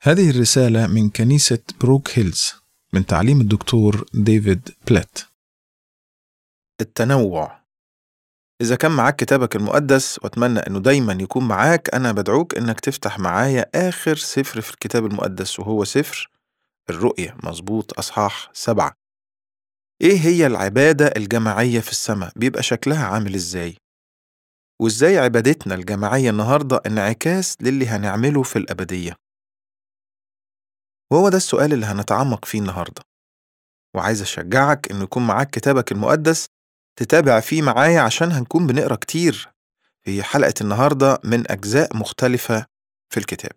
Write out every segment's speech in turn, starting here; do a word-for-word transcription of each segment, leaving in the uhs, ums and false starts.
هذه الرسالة من كنيسة بروك هيلز من تعليم الدكتور ديفيد بلات. التنوع. إذا كان معاك كتابك المقدس وأتمنى أنه دايما يكون معاك، أنا بدعوك أنك تفتح معايا آخر سفر في الكتاب المقدس، وهو سفر الرؤيا. مظبوط، أصحاح سبعة. إيه هي العبادة الجماعية في السماء؟ بيبقى شكلها عامل إزاي؟ وإزاي عبادتنا الجماعية النهاردة انعكاس للي هنعمله في الأبدية؟ وهو ده السؤال اللي هنتعمق فيه النهاردة، وعايز أشجعك أنه يكون معاك كتابك المقدس تتابع فيه معايا، عشان هنكون بنقرأ كتير في حلقة النهاردة من أجزاء مختلفة في الكتاب.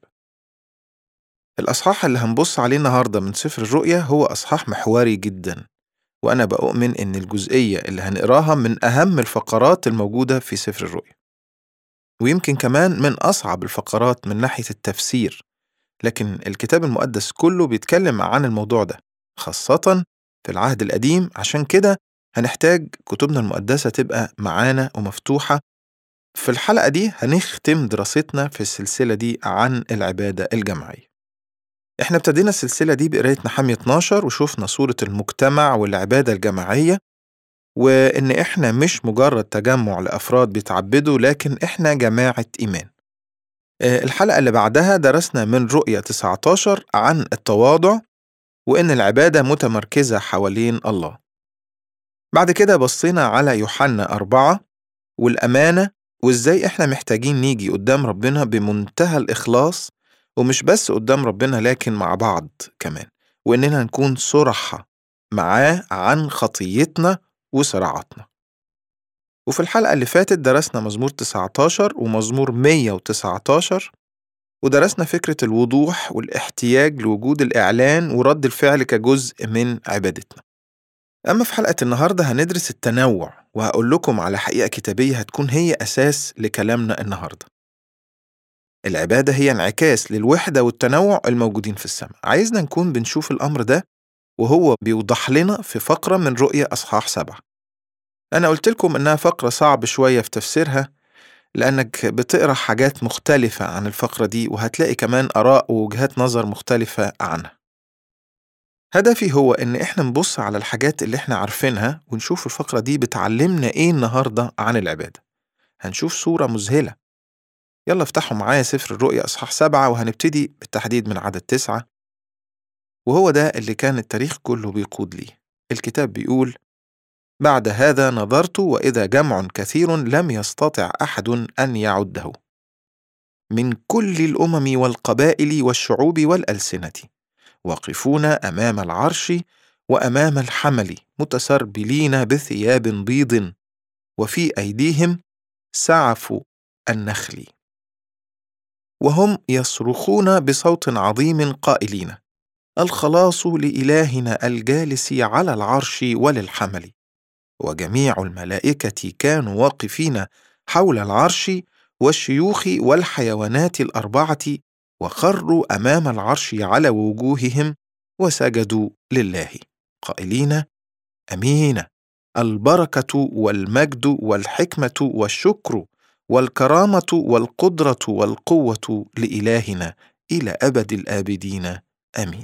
الأصحاح اللي هنبص عليه النهاردة من سفر الرؤيا هو أصحاح محوري جدا، وأنا بؤمن إن الجزئية اللي هنقراها من أهم الفقرات الموجودة في سفر الرؤيا، ويمكن كمان من أصعب الفقرات من ناحية التفسير. لكن الكتاب المقدس كله بيتكلم عن الموضوع ده، خاصة في العهد القديم. عشان كده هنحتاج كتبنا المقدسة تبقى معانا ومفتوحة. في الحلقة دي هنختم دراستنا في السلسلة دي عن العبادة الجماعية. احنا ابتدينا السلسلة دي بقراية نحمية اتناشر، وشوفنا صورة المجتمع والعبادة الجماعية، وإن احنا مش مجرد تجمع لأفراد بيتعبدوا، لكن احنا جماعة إيمان. الحلقة اللي بعدها درسنا من رؤية تسعة عشر عن التواضع، وإن العبادة متمركزة حوالين الله. بعد كده بصينا على يوحنا أربعة والأمانة، وإزاي إحنا محتاجين نيجي قدام ربنا بمنتهى الإخلاص، ومش بس قدام ربنا لكن مع بعض كمان، وإننا نكون صرحة معاه عن خطيتنا وصراعاتنا. وفي الحلقة اللي فاتت درسنا مزمور تسعة عشر ومزمور مية وتسعة عشر، ودرسنا فكرة الوضوح والاحتياج لوجود الإعلان ورد الفعل كجزء من عبادتنا. أما في حلقة النهاردة هندرس التنوع، وهقول لكم على حقيقة كتابية هتكون هي أساس لكلامنا النهاردة. العبادة هي انعكاس للوحدة والتنوع الموجودين في السماء. عايزنا نكون بنشوف الأمر ده وهو بيوضح لنا في فقرة من رؤية أصحاح سبعة. أنا قلت لكم إنها فقرة صعب شوية في تفسيرها، لأنك بتقرأ حاجات مختلفة عن الفقرة دي، وهتلاقي كمان آراء ووجهات نظر مختلفة عنها. هدفي هو إن إحنا نبص على الحاجات اللي إحنا عارفينها، ونشوف الفقرة دي بتعلمنا إيه النهاردة عن العبادة. هنشوف صورة مذهلة. يلا افتحوا معايا سفر الرؤيا أصحاح سبعة، وهنبتدي بالتحديد من عدد تسعة، وهو ده اللي كان التاريخ كله بيقود ليه. الكتاب بيقول: بعد هذا نظرت، وإذا جمع كثير لم يستطع أحد أن يعده، من كل الأمم والقبائل والشعوب والألسنة، واقفون أمام العرش وأمام الحمل، متسربلين بثياب بيض، وفي أيديهم سعف النخل، وهم يصرخون بصوت عظيم قائلين: الخلاص لإلهنا الجالس على العرش وللحمل. وجميع الملائكة كانوا واقفين حول العرش والشيوخ والحيوانات الأربعة، وخروا أمام العرش على وجوههم وسجدوا لله قائلين: أمين، البركة والمجد والحكمة والشكر والكرامة والقدرة والقوة لإلهنا إلى أبد الآبدين، آمين.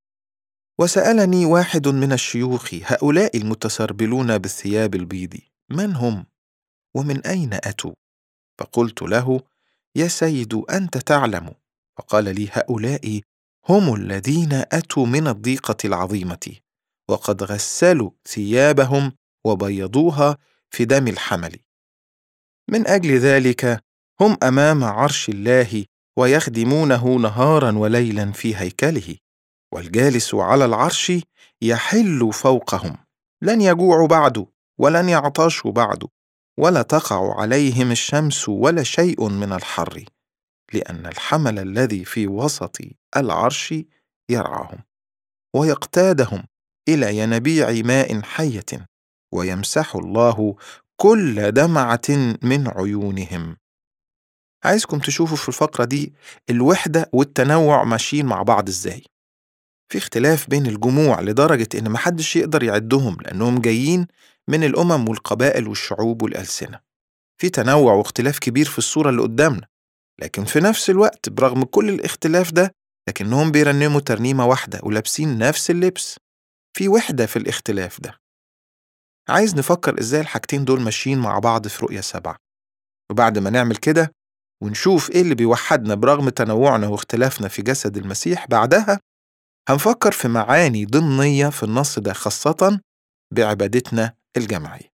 وسألني واحد من الشيوخ هؤلاء المتسربلون بالثياب البيض: من هم ومن أين أتوا؟ فقلت له: يا سيد، أنت تعلم. فقال لي: هؤلاء هم الذين أتوا من الضيقة العظيمة، وقد غسلوا ثيابهم وبيضوها في دم الحمل. من أجل ذلك هم أمام عرش الله، ويخدمونه نهارا وليلا في هيكله، والجالس على العرش يحل فوقهم. لن يجوعوا بعد، ولن يعطشوا بعد، ولا تقع عليهم الشمس ولا شيء من الحر، لأن الحمل الذي في وسط العرش يرعاهم، ويقتادهم إلى ينابيع ماء حية، ويمسح الله كل دمعة من عيونهم. عايزكم تشوفوا في الفقرة دي الوحدة والتنوع ماشيين مع بعض إزاي. في اختلاف بين الجموع لدرجة إن محدش يقدر يعدهم، لأنهم جايين من الأمم والقبائل والشعوب والألسنة. في تنوع واختلاف كبير في الصورة اللي قدامنا، لكن في نفس الوقت برغم كل الاختلاف ده لكنهم بيرنموا ترنيمة واحدة ولابسين نفس اللبس. في وحدة في الاختلاف ده. عايز نفكر إزاي الحاجتين دول ماشيين مع بعض في رؤية سبعة، وبعد ما نعمل كده ونشوف إيه اللي بيوحدنا برغم تنوعنا واختلافنا في جسد المسيح، بعدها هنفكر في معاني ضمنية في النص ده، خاصة بعبادتنا الجماعية.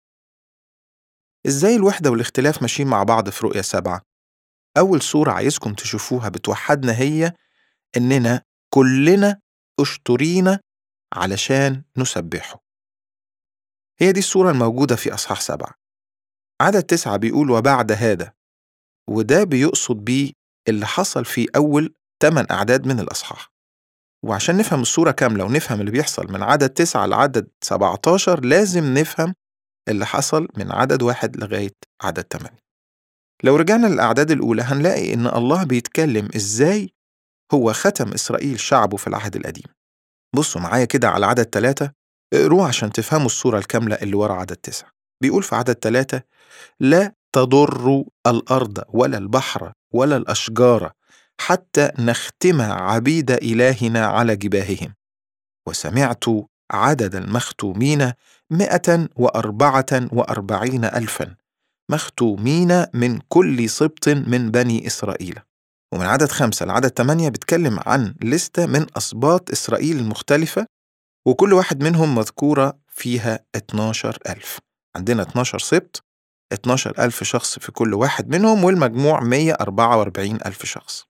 إزاي الوحدة والاختلاف ماشيين مع بعض في رؤية سبعة؟ أول صورة عايزكم تشوفوها بتوحدنا هي إننا كلنا أشترينا علشان نسبحه. هي دي الصورة الموجودة في أصحاح سبعة. عدد تسعة بيقول وبعد هذا، وده بيقصد بيه اللي حصل في أول ثمان أعداد من الأصحاح. وعشان نفهم الصورة كاملة ونفهم اللي بيحصل من عدد تسعة لعدد سبعتاشر لازم نفهم اللي حصل من عدد واحد لغاية عدد ثمانية. لو رجعنا للأعداد الأولى هنلاقي إن الله بيتكلم إزاي هو ختم إسرائيل شعبه في العهد القديم. بصوا معايا كده على عدد ثلاثة، اقروه عشان تفهموا الصورة الكاملة اللي ورا عدد تسعة. بيقول في عدد ثلاثة: لا تضر الأرض ولا البحر ولا الأشجار حتى نختم عبيد إلهنا على جباههم، وسمعت عدد المختومين مئة وأربعة وأربعين ألفا مختومين من كل سبط من بني إسرائيل. ومن عدد خمسة لعدد ثمانية بيتكلم عن لستة من أسباط إسرائيل المختلفة، وكل واحد منهم مذكورة فيها اتناشر ألف. عندنا اتناشر سبط، اتناشر ألف شخص في كل واحد منهم، والمجموع مئة وأربعة وأربعين ألف شخص.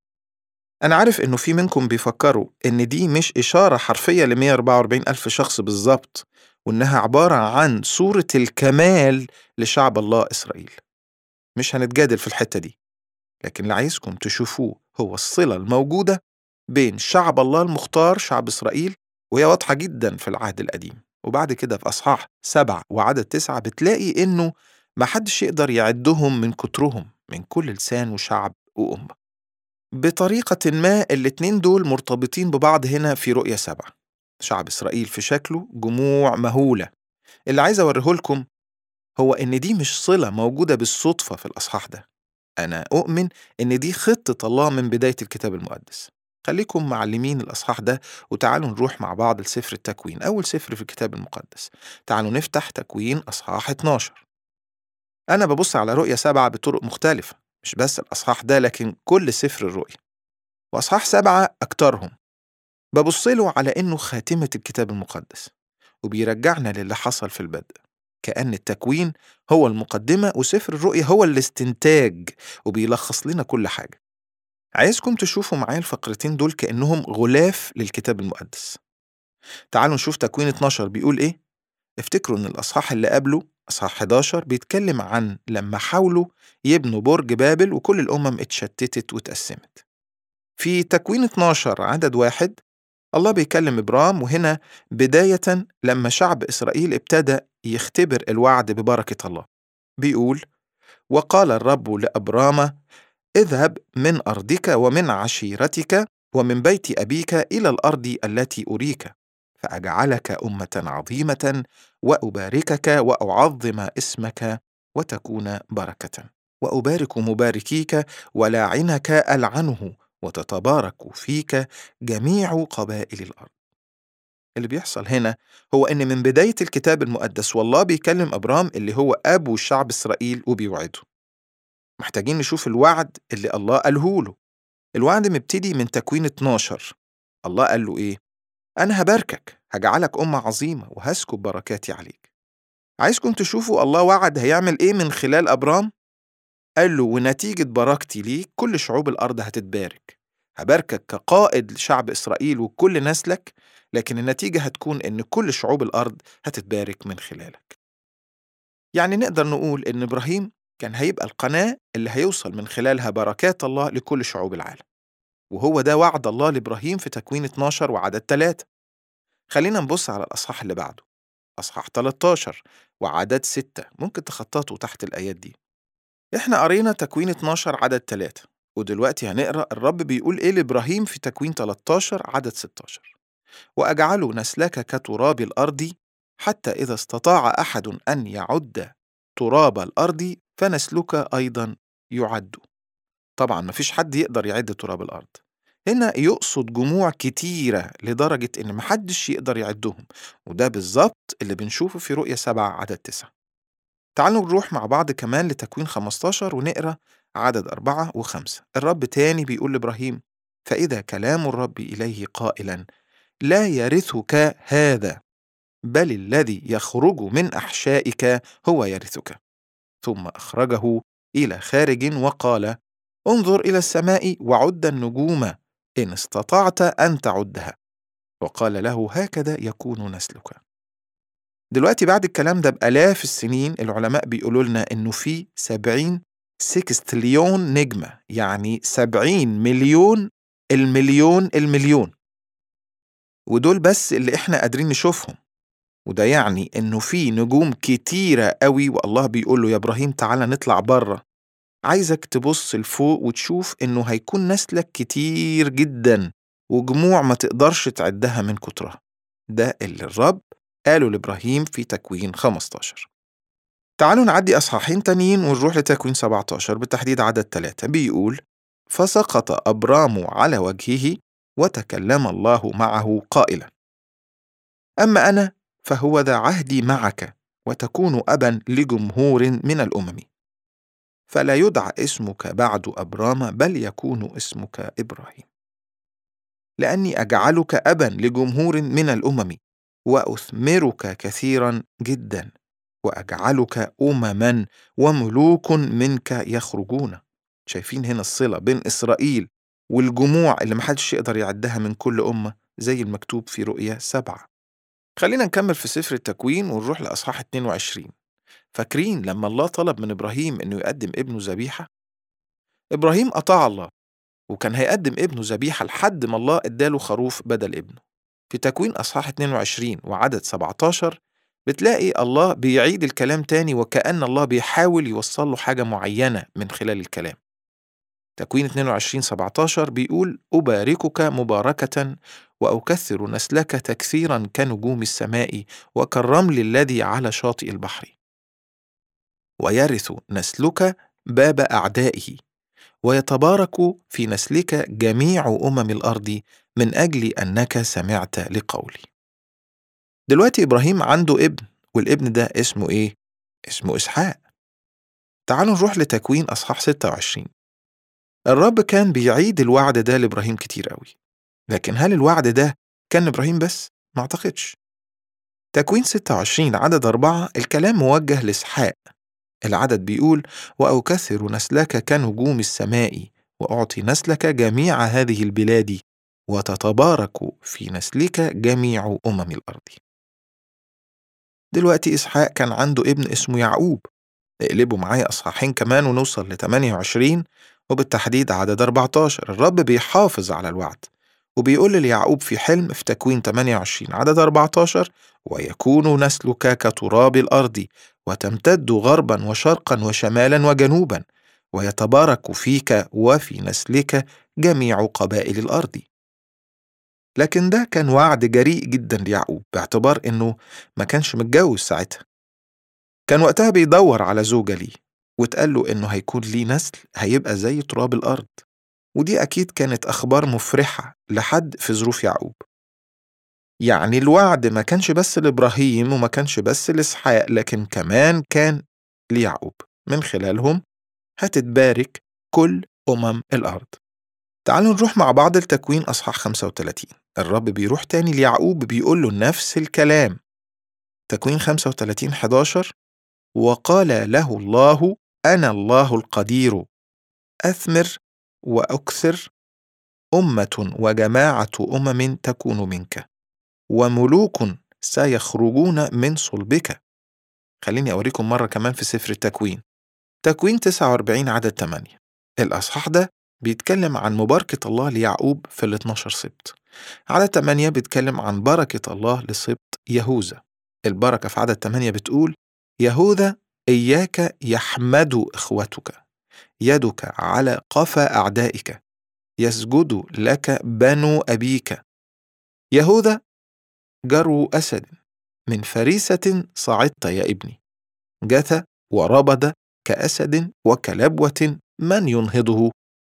أنا عارف إنه في منكم بيفكروا إن دي مش إشارة حرفية ل مئة وأربعة وأربعين ألف شخص بالظبط، وإنها عبارة عن صورة الكمال لشعب الله إسرائيل. مش هنتجادل في الحتة دي، لكن اللي عايزكم تشوفوه هو الصلة الموجودة بين شعب الله المختار شعب إسرائيل، وهي واضحة جدا في العهد القديم. وبعد كده في أصحاح سبعة وعدد تسعة بتلاقي إنه ما حدش يقدر يعدهم من كترهم، من كل لسان وشعب وأمة. بطريقة ما الاتنين دول مرتبطين ببعض هنا في رؤية سبعة. شعب إسرائيل في شكله جموع مهولة. اللي عايز أوريه لكم هو إن دي مش صلة موجودة بالصدفة في الأصحاح ده. أنا أؤمن إن دي خطة الله من بداية الكتاب المقدس. خليكم معلمين الأصحاح ده وتعالوا نروح مع بعض لسفر التكوين، أول سفر في الكتاب المقدس. تعالوا نفتح تكوين أصحاح اتناشر. أنا ببص على رؤية سبعة بطرق مختلفة، مش بس الأصحاح ده لكن كل سفر الرؤية، وأصحاح سبعة أكترهم. ببص له على إنه خاتمة الكتاب المقدس، وبيرجعنا للي حصل في البدء، كأن التكوين هو المقدمة وسفر الرؤيا هو الاستنتاج، وبيلخص لنا كل حاجة. عايزكم تشوفوا معايا الفقرتين دول كأنهم غلاف للكتاب المقدس. تعالوا نشوف تكوين اتناشر بيقول إيه. افتكروا إن الأصحاح اللي قبله أصحاح حداشر بيتكلم عن لما حاولوا يبنوا برج بابل وكل الأمم اتشتتت واتقسمت. في تكوين اتناشر عدد واحد الله بيكلم إبرام، وهنا بداية لما شعب إسرائيل ابتدى يختبر الوعد ببركة الله. بيقول: وقال الرب لأبرام اذهب من أرضك ومن عشيرتك ومن بيت أبيك إلى الأرض التي أريك، فأجعلك أمة عظيمة وأباركك وأعظم اسمك وتكون بركة، وأبارك مباركيك ولاعنك ألعنه، وتتبارك فيك جميع قبائل الأرض. اللي بيحصل هنا هو إن من بداية الكتاب المقدس والله بيكلم أبرام اللي هو أبو شعب إسرائيل وبيوعده. محتاجين نشوف الوعد اللي الله قاله له. الوعد مبتدي من تكوين اتناشر. الله قال له إيه؟ أنا هباركك، هجعلك أمة عظيمة وهسكب بركاتي عليك. عايزكم تشوفوا الله وعد هيعمل إيه من خلال أبرام. قال له: ونتيجة بركتي ليك كل شعوب الأرض هتتبارك. هباركك كقائد لشعب إسرائيل وكل نسلك، لكن النتيجة هتكون إن كل شعوب الأرض هتتبارك من خلالك. يعني نقدر نقول إن إبراهيم كان هيبقى القناة اللي هيوصل من خلالها بركات الله لكل شعوب العالم، وهو ده وعد الله لإبراهيم في تكوين اتناشر وعدد ثلاثة. خلينا نبص على الأصحاح اللي بعده، أصحاح تلتاشر وعدد ستة. ممكن تخططوا تحت الآيات دي. إحنا قرينا تكوين اتناشر عدد ثلاثة، ودلوقتي هنقرأ الرب بيقول إيه لإبراهيم في تكوين تلتاشر عدد ستاشر: وأجعل نسلك كتراب الأرض، حتى إذا استطاع أحد أن يعد تراب الأرض فنسلك أيضا يعد. طبعا مفيش حد يقدر يعد تراب الأرض. هنا يقصد جموع كتيرة لدرجة إن محدش يقدر يعدهم، وده بالظبط اللي بنشوفه في رؤية سبعة عدد تسعة. تعالوا نروح مع بعض كمان لتكوين خمستاشر ونقرأ عدد أربعة وخمسة. الرب تاني بيقول لإبراهيم: فإذا كلام الرب إليه قائلا: لا يرثك هذا، بل الذي يخرج من أحشائك هو يرثك. ثم أخرجه إلى خارج وقال: انظر إلى السماء وعد النجوم إن استطعت أن تعدها. وقال له: هكذا يكون نسلك. دلوقتي بعد الكلام ده بآلاف السنين العلماء بيقولوا لنا إنه في سبعين سكستليون نجمة، يعني سبعين مليون المليون المليون، ودول بس اللي إحنا قادرين نشوفهم. وده يعني إنه في نجوم كتيرة قوي، والله بيقول له: يا إبراهيم تعالى نطلع بره، عايزك تبص لفوق وتشوف إنه هيكون نسلك كتير جدا وجموع ما تقدرش تعدها من كترها. ده اللي الرب قاله لإبراهيم في تكوين خمستاشر. تعالوا نعدي أصحاحين تانيين ونروح لتكوين سبعتاشر، بالتحديد عدد ثلاثة. بيقول: فسقط أبرام على وجهه وتكلم الله معه قائلا: أما أنا فهو ذا عهدي معك، وتكون أبا لجمهور من الأمم، فلا يدعى اسمك بعد أبرام بل يكون اسمك إبراهيم، لأني أجعلك أبا لجمهور من الأمم وأثمرك كثيرا جدا وأجعلك أمما وملوك منك يخرجون. شايفين هنا الصلة بين إسرائيل والجموع اللي محدش يقدر يعدها من كل أمة زي المكتوب في رؤية سبعة. خلينا نكمل في سفر التكوين ونروح لأصحاح اتنين وعشرين. فاكرين لما الله طلب من إبراهيم إنه يقدم ابنه ذبيحة؟ إبراهيم أطاع الله وكان هيقدم ابنه ذبيحة لحد ما الله اداله خروف بدل ابنه. في تكوين أصحاح اتنين وعشرين وعدد سبعتاشر بتلاقي الله بيعيد الكلام تاني، وكأن الله بيحاول يوصل له حاجة معينة من خلال الكلام. تكوين اتنين وعشرين سبعتاشر بيقول: أباركك مباركة وأكثر نسلك تكثيرا كنجوم السماء وكالرمل الذي على شاطئ البحر، ويرث نسلك باب أعدائه، ويتبارك في نسلك جميع أمم الأرض من أجل أنك سمعت لقولي. دلوقتي إبراهيم عنده ابن، والابن ده اسمه إيه؟ اسمه إسحاق. تعالوا نروح لتكوين أصحاح ستة وعشرين. الرب كان بيعيد الوعد ده لإبراهيم كتير قوي، لكن هل الوعد ده كان إبراهيم بس؟ ما أعتقدش. تكوين ستة وعشرين عدد أربعة الكلام موجه لإسحاق. العدد بيقول: وأكثر نسلك كنجوم السماء وأعطي نسلك جميع هذه البلاد وتتبارك في نسلك جميع أمم الأرض. دلوقتي إسحاق كان عنده ابن اسمه يعقوب. اقلبوا معايا أصحاحين كمان ونوصل ل ثمانية وعشرين وبالتحديد عدد أربعتاشر. الرب بيحافظ على الوعد وبيقول ليعقوب في حلم في تكوين ثمانية وعشرين عدد أربعتاشر: ويكون نسلك كتراب الأرض وتمتد غربا وشرقا وشمالا وجنوبا، ويتبارك فيك وفي نسلك جميع قبائل الأرض. لكن ده كان وعد جريء جدا ليعقوب باعتبار إنه ما كانش متجوز ساعتها. كان وقتها بيدور على زوجة ليه، واتقال له إنه هيكون ليه نسل هيبقى زي تراب الأرض، ودي أكيد كانت أخبار مفرحة لحد في ظروف يعقوب. يعني الوعد ما كانش بس لإبراهيم وما كانش بس لإسحاق، لكن كمان كان ليعقوب، من خلالهم هتتبارك كل أمم الأرض. تعالوا نروح مع بعض لتكوين أصحاح خمسة وثلاثين. الرب بيروح تاني ليعقوب بيقول له نفس الكلام. تكوين خمسة وثلاثين حداشر: وقال له الله: أنا الله القدير، أثمر وأكثر، أمة وجماعة أمم تكون منك، وملوك سيخرجون من صلبك. خليني أوريكم مرة كمان في سفر التكوين. تكوين تسعة وأربعين عدد ثمانية. الأصحاح ده بيتكلم عن مباركة الله ليعقوب في ال اثناشر سبط. عدد ثمانية بيتكلم عن بركة الله لسبط يهوذا. البركة في عدد ثمانية بتقول: يهوذا إياك يحمد إخوتك، يدك على قفا أعدائك، يسجد لك بنو أبيك. يهوذا جرو أسد، من فريسة صعدت يا ابني، جثى وربد كأسد وكلبوة من ينهضه.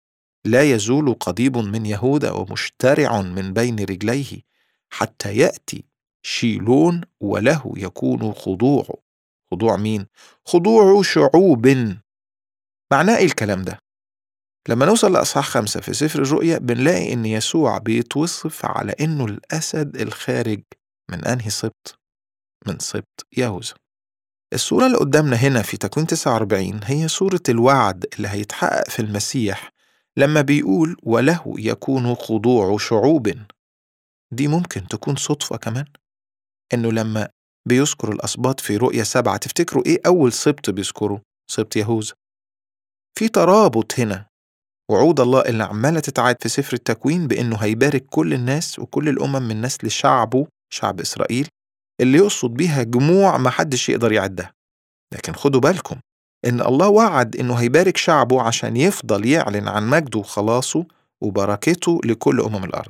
لا يزول قضيب من يهوذا ومشترع من بين رجليه حتى يأتي شيلون وله يكون خضوع. خضوع مين؟ خضوع شعوب. معناه إيه الكلام ده؟ لما نوصل لأصحاح خمسة في سفر الرؤيا بنلاقي إن يسوع بيتوصف على إنه الأسد الخارج من أنهي سبط؟ من سبط يهوذا. الصورة اللي قدامنا هنا في تكوين تسعة وأربعين هي صورة الوعد اللي هيتحقق في المسيح لما بيقول وله يكون خضوع شعوب. دي ممكن تكون صدفة كمان؟ إنه لما بيذكر الأسباط في رؤيا سبعة تفتكروا إيه أول سبط بيذكره؟ سبط يهوذا. في ترابط هنا، وعود الله اللي عمالة تتعاد في سفر التكوين بإنه هيبارك كل الناس وكل الأمم من نسل شعبه، شعب إسرائيل، اللي يقصد بيها جموع ما حدش يقدر يعدها. لكن خدوا بالكم إن الله وعد إنه هيبارك شعبه عشان يفضل يعلن عن مجده وخلاصه وبركته لكل أمم الأرض.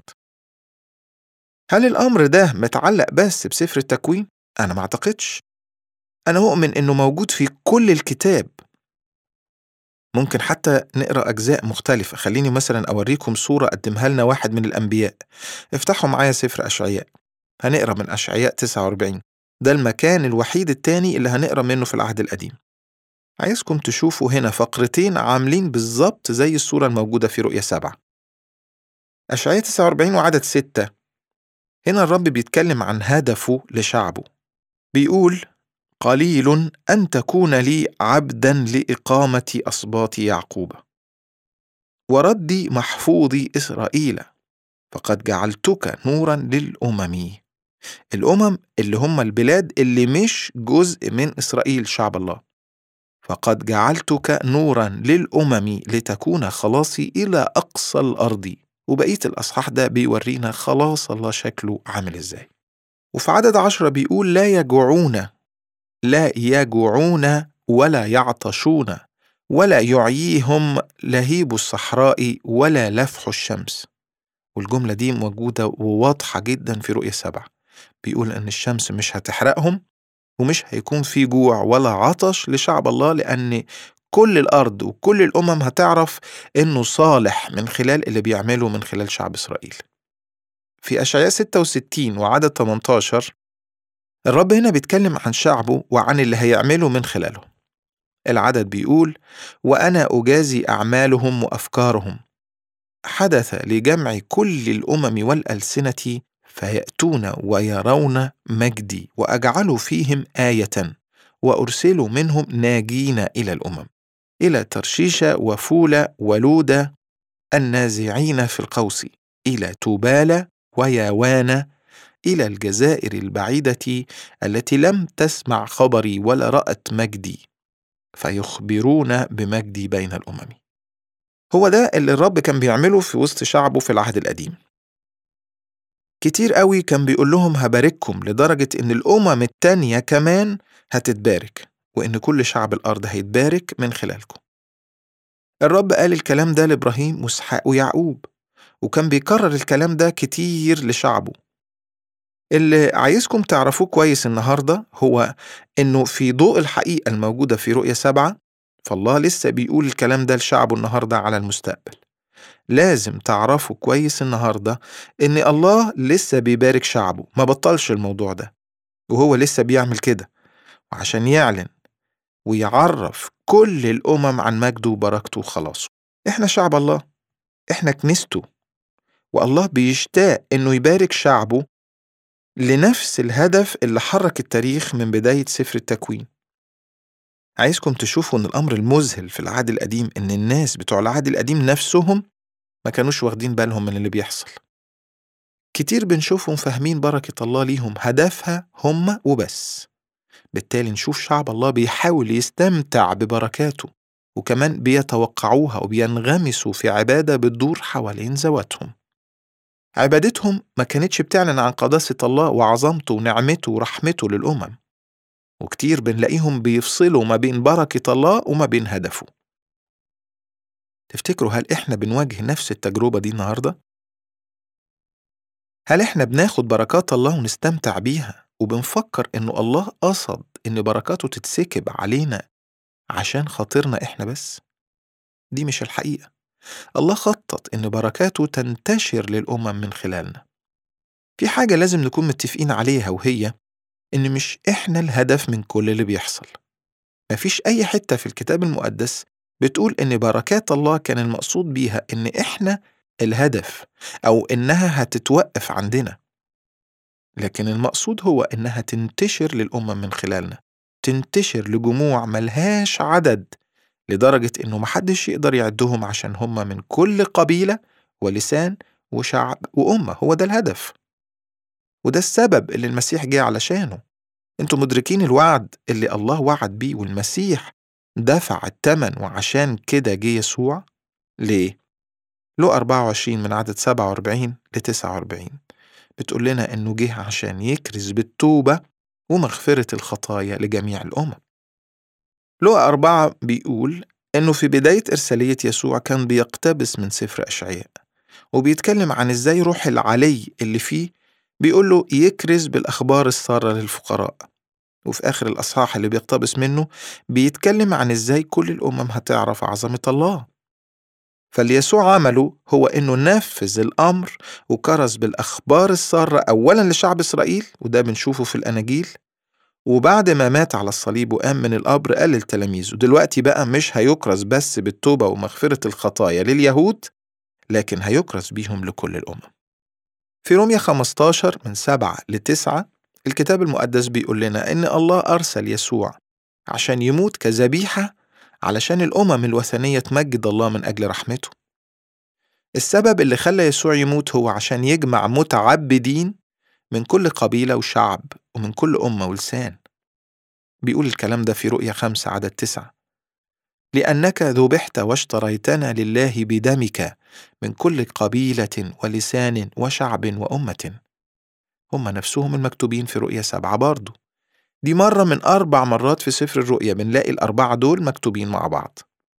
هل الأمر ده متعلق بس بسفر التكوين؟ أنا ما أعتقدش. أنا مؤمن إنه موجود في كل الكتاب. ممكن حتى نقرأ أجزاء مختلفة. خليني مثلا أوريكم صورة قدمها لنا واحد من الأنبياء. افتحوا معايا سفر أشعياء. هنقرأ من أشعياء تسعة وأربعين. ده المكان الوحيد التاني اللي هنقرأ منه في العهد القديم. عايزكم تشوفوا هنا فقرتين عاملين بالظبط زي الصورة الموجودة في رؤيا سبعة. أشعياء تسعة وأربعين وعدد ستة. هنا الرب بيتكلم عن هدفه لشعبه. بيقول قليل أن تكون لي عبدا لإقامة أسباط يعقوب وردي محفوظي إسرائيل، فقد جعلتك نورا للأمم. الأمم اللي هم البلاد اللي مش جزء من إسرائيل شعب الله. فقد جعلتك نورا للأمم لتكون خلاصي إلى أقصى الأرض. وبقية الأصحاح ده بيورينا خلاص الله شكله عامل إزاي. وفي عدد عشرة بيقول لا يجوعون لا يجوعون ولا يعطشون ولا يعييهم لهيب الصحراء ولا لفح الشمس. والجملة دي موجودة وواضحة جدا في رؤية سبعة. بيقول أن الشمس مش هتحرقهم ومش هيكون في جوع ولا عطش لشعب الله، لأن كل الأرض وكل الأمم هتعرف أنه صالح من خلال اللي بيعمله من خلال شعب إسرائيل. في أشعياء ستة وستين وعدد ثمانية عشر الرب هنا بيتكلم عن شعبه وعن اللي هيعمله من خلاله. العدد بيقول وأنا أجازي أعمالهم وأفكارهم، حدث لجمع كل الأمم والألسنة فيأتون ويرون مجدي وأجعل فيهم آية وأرسل منهم ناجين إلى الأمم، إلى ترشيش وفول ولود النازعين في القوس، إلى توبال وياوان، إلى الجزائر البعيدة التي لم تسمع خبري ولا رأت مجدي، فيخبرون بمجدي بين الأمم. هو ده اللي الرب كان بيعمله في وسط شعبه في العهد القديم. كتير قوي كان بيقول لهم هبارككم، لدرجة إن الأمم التانية كمان هتتبارك، وإن كل شعب الأرض هيتبارك من خلالكم. الرب قال الكلام ده لإبراهيم وإسحاق ويعقوب، وكان بيكرر الكلام ده كتير لشعبه. اللي عايزكم تعرفوه كويس النهاردة هو إنه في ضوء الحقيقة الموجودة في رؤية سبعة، فالله لسه بيقول الكلام ده لشعبه النهاردة على المستقبل. لازم تعرفوا كويس النهاردة إن الله لسه بيبارك شعبه، ما بطلش الموضوع ده، وهو لسه بيعمل كده وعشان يعلن ويعرف كل الأمم عن مجده وبركته وخلاصه. إحنا شعب الله، إحنا كنيسته، والله بيشتاق إنه يبارك شعبه لنفس الهدف اللي حرك التاريخ من بداية سفر التكوين. عايزكم تشوفوا إن الأمر المذهل في العهد القديم إن الناس بتوع العهد القديم نفسهم ما كانوش واخدين بالهم من اللي بيحصل. كتير بنشوفهم فاهمين بركة الله ليهم هدفها هم وبس. بالتالي نشوف شعب الله بيحاول يستمتع ببركاته، وكمان بيتوقعوها وبينغمسوا في عبادة بتدور حوالين ذواتهم. عبادتهم ما كانتش بتعلن عن قداسة الله وعظمته ونعمته ورحمته للأمم، وكتير بنلاقيهم بيفصلوا ما بين بركة الله وما بين هدفه. تفتكروا هل إحنا بنواجه نفس التجربة دي النهاردة؟ هل إحنا بناخد بركات الله ونستمتع بيها وبنفكر إنه الله قصد إن بركاته تتسكب علينا عشان خاطرنا إحنا بس؟ دي مش الحقيقة. الله خطط إن بركاته تنتشر للأمم من خلالنا. في حاجة لازم نكون متفقين عليها، وهي إن مش إحنا الهدف من كل اللي بيحصل. مفيش أي حتة في الكتاب المقدس بتقول إن بركات الله كان المقصود بيها إن إحنا الهدف أو إنها هتتوقف عندنا، لكن المقصود هو إنها تنتشر للأمم من خلالنا، تنتشر لجموع ملهاش عدد، لدرجة إنه محدش يقدر يعدهم، عشان هم من كل قبيلة ولسان وشعب وأمة. هو ده الهدف، وده السبب اللي المسيح جه علشانه. انتوا مدركين الوعد اللي الله وعد بيه، والمسيح دفع الثمن، وعشان كده جه يسوع. ليه؟ لوقا أربعة وعشرين من عدد سبعة وأربعين ل تسعة وأربعين بتقول لنا إنه جه عشان يكرز بالتوبة ومغفرة الخطايا لجميع الأمم. لوقا أربعة بيقول إنه في بداية إرسالية يسوع كان بيقتبس من سفر أشعياء، وبيتكلم عن إزاي روح العلي اللي فيه بيقول له يكرز بالأخبار السارة للفقراء. وفي آخر الأصحاح اللي بيقتبس منه بيتكلم عن إزاي كل الأمم هتعرف عظمة الله. فاللي يسوع عمله هو إنه نفذ الأمر وكرز بالأخبار السارة أولا لشعب إسرائيل، وده بنشوفه في الأناجيل، وبعد ما مات على الصليب وقام من القبر قال للتلاميذ دلوقتي بقى مش هيكرز بس بالتوبة ومغفرة الخطايا لليهود، لكن هيكرز بيهم لكل الأمم. في رومية خمستاشر من سبعة لتسعة الكتاب المقدس بيقول لنا إن الله أرسل يسوع عشان يموت كذبيحة علشان الأمم الوثنية تمجد الله من أجل رحمته. السبب اللي خلى يسوع يموت هو عشان يجمع متعبدين من كل قبيلة وشعب ومن كل أمة ولسان. بيقول الكلام ده في رؤية خمسة عدد تسعة: لأنك ذبحت واشتريتنا لله بدمك من كل قبيلة ولسان وشعب وأمة. هم نفسهم المكتوبين في رؤية سبعة برضو. دي مرة من أربع مرات في سفر الرؤية بنلاقي الأربعة دول مكتوبين مع بعض.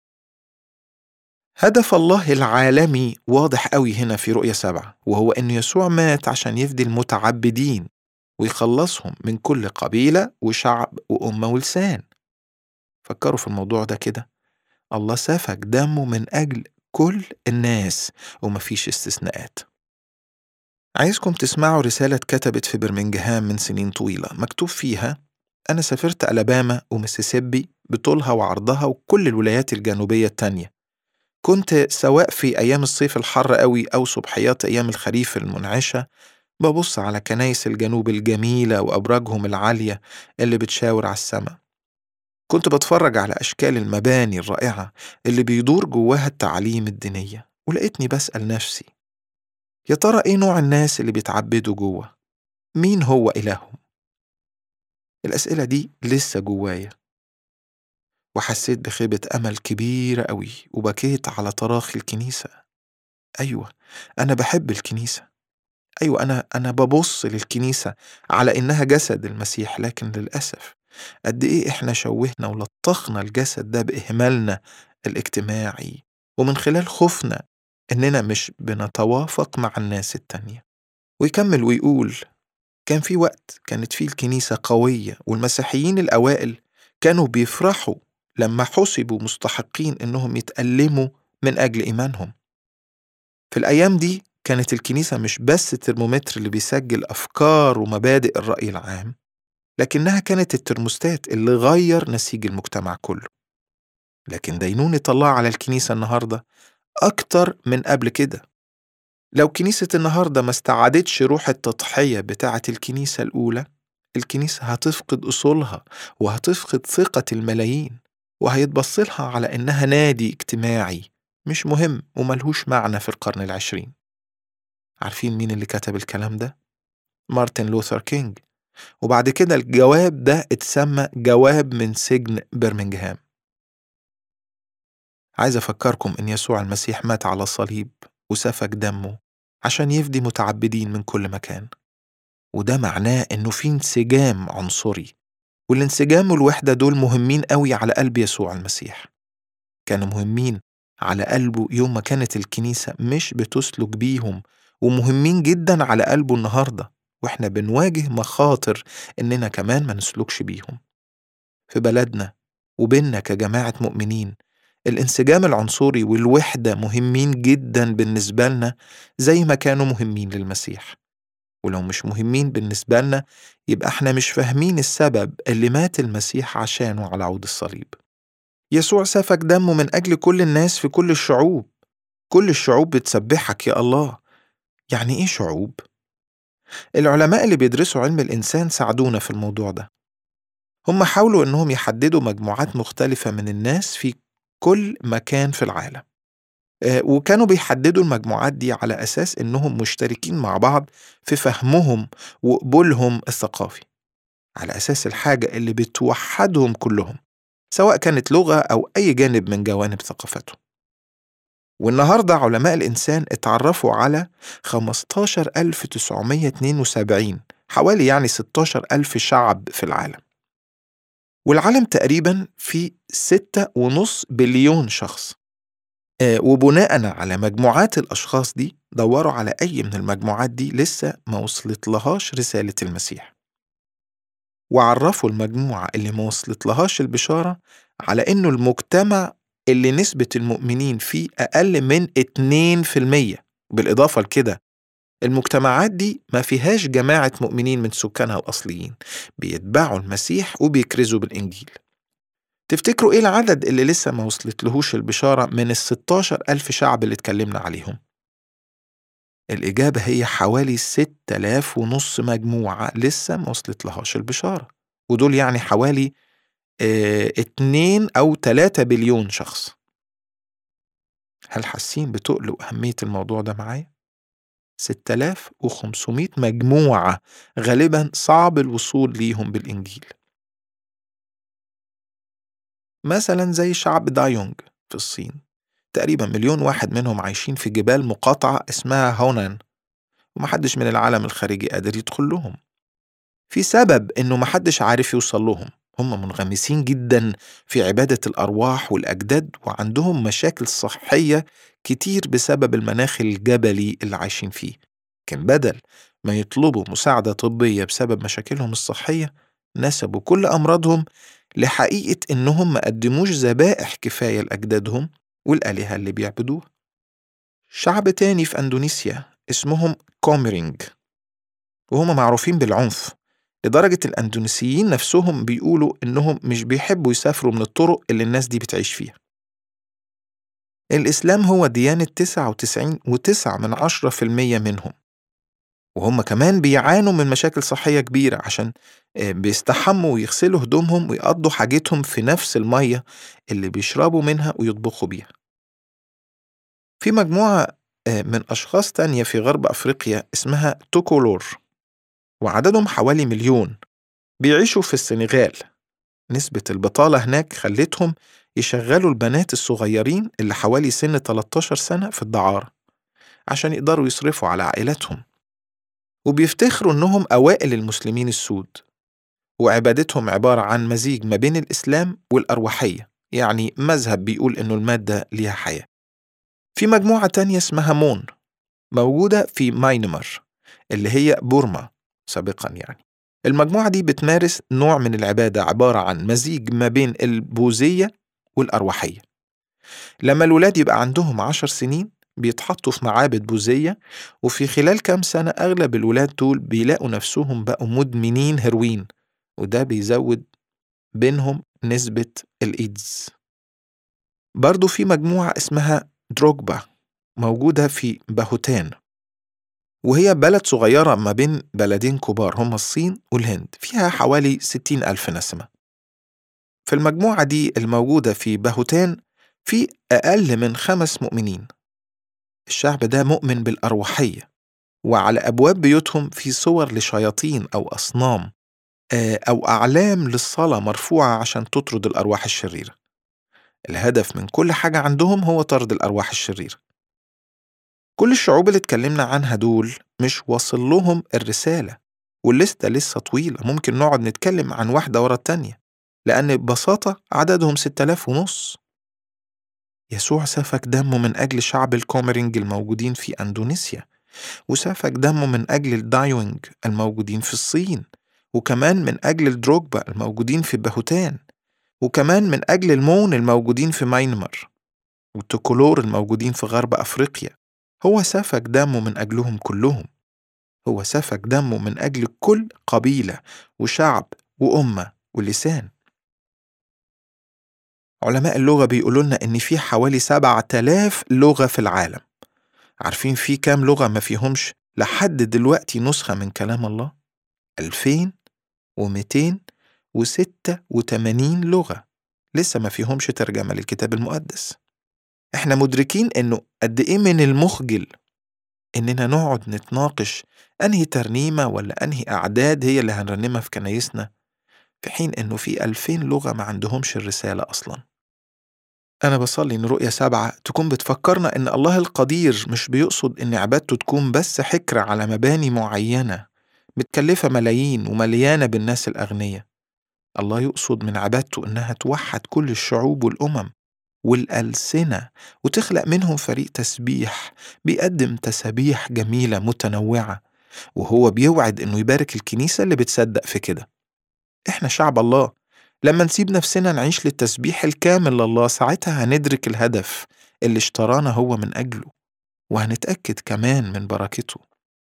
هدف الله العالمي واضح قوي هنا في رؤية سبعة، وهو أن يسوع مات عشان يفدي المتعبدين ويخلصهم من كل قبيلة وشعب وأمة ولسان. فكروا في الموضوع ده كده، الله سفك دمه من أجل كل الناس ومفيش استثناءات. عايزكم تسمعوا رسالة اتكتبت في برمنجهام من سنين طويلة، مكتوب فيها: أنا سافرت ألاباما وميسيسيبي بطولها وعرضها وكل الولايات الجنوبية التانية. كنت سواء في أيام الصيف الحر قوي أو صبحيات أيام الخريف المنعشة ببص على كنايس الجنوب الجميلة وأبراجهم العالية اللي بتشاور على السماء. كنت بتفرج على أشكال المباني الرائعة اللي بيدور جواها التعاليم الدينية، ولقيتني بسأل نفسي: يا ترى إيه نوع الناس اللي بيتعبدوا جوه؟ مين هو إلههم؟ الأسئلة دي لسه جوايا، وحسيت بخيبة أمل كبيرة قوي، وبكيت على تراخي الكنيسة. أيوة، أنا بحب الكنيسة. أيوة، أنا أنا ببص للكنيسة على إنها جسد المسيح، لكن للأسف قد إيه إحنا شوهنا ولطخنا الجسد ده بإهمالنا الاجتماعي، ومن خلال خوفنا إننا مش بنتوافق مع الناس التانية. ويكمل ويقول: كان في وقت كانت فيه الكنيسة قوية، والمسيحيين الأوائل كانوا بيفرحوا لما حسبوا مستحقين إنهم يتألموا من أجل إيمانهم. في الأيام دي كانت الكنيسة مش بس الترمومتر اللي بيسجل أفكار ومبادئ الرأي العام، لكنها كانت الترموستات اللي غير نسيج المجتمع كله. لكن دينونة الله على الكنيسة النهاردة أكتر من قبل كده. لو كنيسة النهاردة ما استعادتش روح التضحية بتاعة الكنيسة الأولى، الكنيسة هتفقد أصولها وهتفقد ثقة الملايين، وهيتبصلها على إنها نادي اجتماعي مش مهم وملهوش معنى في القرن العشرين. عارفين مين اللي كتب الكلام ده؟ مارتن لوثر كينج. وبعد كده الجواب ده اتسمى جواب من سجن برمنجهام. عايز أفكركم إن يسوع المسيح مات على الصليب وسفك دمه عشان يفدي متعبدين من كل مكان، وده معناه إنه في انسجام عنصري، والانسجام والوحدة دول مهمين قوي على قلب يسوع المسيح. كانوا مهمين على قلبه يوم ما كانت الكنيسة مش بتسلك بيهم، ومهمين جدا على قلبه النهاردة وإحنا بنواجه مخاطر إننا كمان ما نسلكش بيهم. في بلدنا وبيننا كجماعة مؤمنين الانسجام العنصري والوحدة مهمين جدا بالنسبة لنا زي ما كانوا مهمين للمسيح. ولو مش مهمين بالنسبة لنا يبقى احنا مش فاهمين السبب اللي مات المسيح عشانه على عود الصليب. يسوع سفك دمه من أجل كل الناس في كل الشعوب. كل الشعوب بتسبحك يا الله. يعني إيه شعوب؟ العلماء اللي بيدرسوا علم الإنسان ساعدونا في الموضوع ده. هم حاولوا إنهم يحددوا مجموعات مختلفة من الناس في كل مكان في العالم، آه وكانوا بيحددوا المجموعات دي على أساس إنهم مشتركين مع بعض في فهمهم وقبولهم الثقافي، على أساس الحاجة اللي بتوحدهم كلهم، سواء كانت لغة أو أي جانب من جوانب ثقافتهم. والنهاردة علماء الإنسان اتعرفوا على خمستاشر ألف وتسعمية اتنين وسبعين، حوالي يعني ستاشر ألف شعب في العالم. والعالم تقريبا فيه ستة ونص بليون شخص. آه وبناء على مجموعات الأشخاص دي دوروا على أي من المجموعات دي لسه ما وصلت لهاش رسالة المسيح، وعرفوا المجموعة اللي ما وصلت لهاش البشارة على إنه المجتمع اللي نسبة المؤمنين فيه أقل من اتنين في المية. بالإضافة لكده المجتمعات دي ما فيهاش جماعة مؤمنين من سكانها الأصليين بيتبعوا المسيح وبيكرزوا بالإنجيل. تفتكروا إيه العدد اللي لسه ما وصلت لهوش البشارة من الستاشر ألف شعب اللي اتكلمنا عليهم؟ الإجابة هي حوالي ستة آلاف ونص مجموعة لسه ما وصلت لهاش البشارة، ودول يعني حوالي اه اتنين أو تلاتة بليون شخص. هل حاسين بتقل وأهمية الموضوع ده معايا؟ ستة آلاف وخمسمية مجموعة غالبا صعب الوصول ليهم بالإنجيل. مثلا زي شعب دايونج في الصين، تقريبا مليون واحد منهم عايشين في جبال مقاطعة اسمها هونان، ومحدش من العالم الخارجي قادر يدخل لهم. في سبب إنه محدش عارف يوصل لهم، هم منغمسين جدا في عبادة الأرواح والأجداد، وعندهم مشاكل صحية كتير بسبب المناخ الجبلي اللي عايشين فيه. لكن بدل ما يطلبوا مساعدة طبية بسبب مشاكلهم الصحية، نسبوا كل أمراضهم لحقيقة إنهم ما قدموش ذبائح كفاية لأجدادهم والآلهة اللي بيعبدوها. شعب تاني في أندونيسيا اسمهم كوميرينج، وهم معروفين بالعنف لدرجة الأندونيسيين نفسهم بيقولوا إنهم مش بيحبوا يسافروا من الطرق اللي الناس دي بتعيش فيها. الإسلام هو ديانة تسعة وتسعين وتسعة من عشرة في المية منهم، وهم كمان بيعانوا من مشاكل صحية كبيرة عشان بيستحموا ويغسلوا هدومهم ويقضوا حاجتهم في نفس المية اللي بيشربوا منها ويطبخوا بيها. في مجموعة من أشخاص تانية في غرب أفريقيا اسمها توكولور، وعددهم حوالي مليون، بيعيشوا في السنغال. نسبة البطالة هناك خلتهم يشغلوا البنات الصغيرين اللي حوالي سن تلتاشر سنة في الدعارة عشان يقدروا يصرفوا على عائلاتهم، وبيفتخروا إنهم أوائل المسلمين السود، وعبادتهم عبارة عن مزيج ما بين الإسلام والأرواحية، يعني مذهب بيقول إنه المادة ليها حياة. في مجموعة تانية اسمها مون، موجودة في ماينمار اللي هي بورما سابقا. يعني المجموعة دي بتمارس نوع من العبادة عبارة عن مزيج ما بين البوذية والأرواحية. لما الولاد يبقى عندهم عشر سنين بيتحطوا في معابد بوذية، وفي خلال كام سنة أغلب الولاد دول بيلاقوا نفسهم بقوا مدمنين هيروين، وده بيزود بينهم نسبة الإيدز. برضو في مجموعة اسمها دروغبا موجودة في باهوتان، وهي بلد صغيرة ما بين بلدين كبار هما الصين والهند، فيها حوالي ستين ألف نسمة. في المجموعة دي الموجودة في باهوتان في أقل من خمس مؤمنين. الشعب ده مؤمن بالأرواحية، وعلى أبواب بيوتهم في صور لشياطين أو أصنام أو أعلام للصلاة مرفوعة عشان تطرد الأرواح الشريرة. الهدف من كل حاجة عندهم هو طرد الأرواح الشريرة. كل الشعوب اللي اتكلمنا عنها دول مش واصل لهم الرسالة، والليستة لسه طويلة، ممكن نقعد نتكلم عن واحدة ورا التانية، لأن ببساطة عددهم ستة آلاف ونص. يسوع سفك دمه من أجل شعب الكوميرينج الموجودين في أندونيسيا، وسفك دمه من أجل الدايوينج الموجودين في الصين، وكمان من أجل الدروغبا الموجودين في باهوتان، وكمان من أجل المون الموجودين في ماينمار. والتكولور الموجودين في غرب أفريقيا، هو سفك دمه من أجلهم كلهم. هو سفك دمه من أجل كل قبيلة وشعب وأمة ولسان. علماء اللغة بيقولوا لنا إن في حوالي سبعة آلاف لغة في العالم. عارفين في كام لغة ما فيهمش لحد دلوقتي نسخة من كلام الله؟ ألفين ومئتين وستة وثمانين لغة لسه ما فيهمش ترجمة للكتاب المقدس. احنا مدركين انه قد ايه من المخجل اننا نقعد نتناقش انهي ترنيمة ولا انهي اعداد هي اللي هنرنمها في كنايسنا، في حين انه في ألفين لغة ما عندهمش الرسالة اصلا. انا بصلي ان رؤية سبعة تكون بتفكرنا ان الله القدير مش بيقصد ان عبادته تكون بس حكر على مباني معينة متكلفة ملايين ومليانة بالناس الأغنياء. الله يقصد من عبادته إنها توحد كل الشعوب والأمم والألسنة وتخلق منهم فريق تسبيح بيقدم تسابيح جميلة متنوعة، وهو بيوعد إنه يبارك الكنيسة اللي بتصدق في كده. إحنا شعب الله، لما نسيب نفسنا نعيش للتسبيح الكامل لله ساعتها هندرك الهدف اللي اشترانا هو من أجله، وهنتأكد كمان من بركته.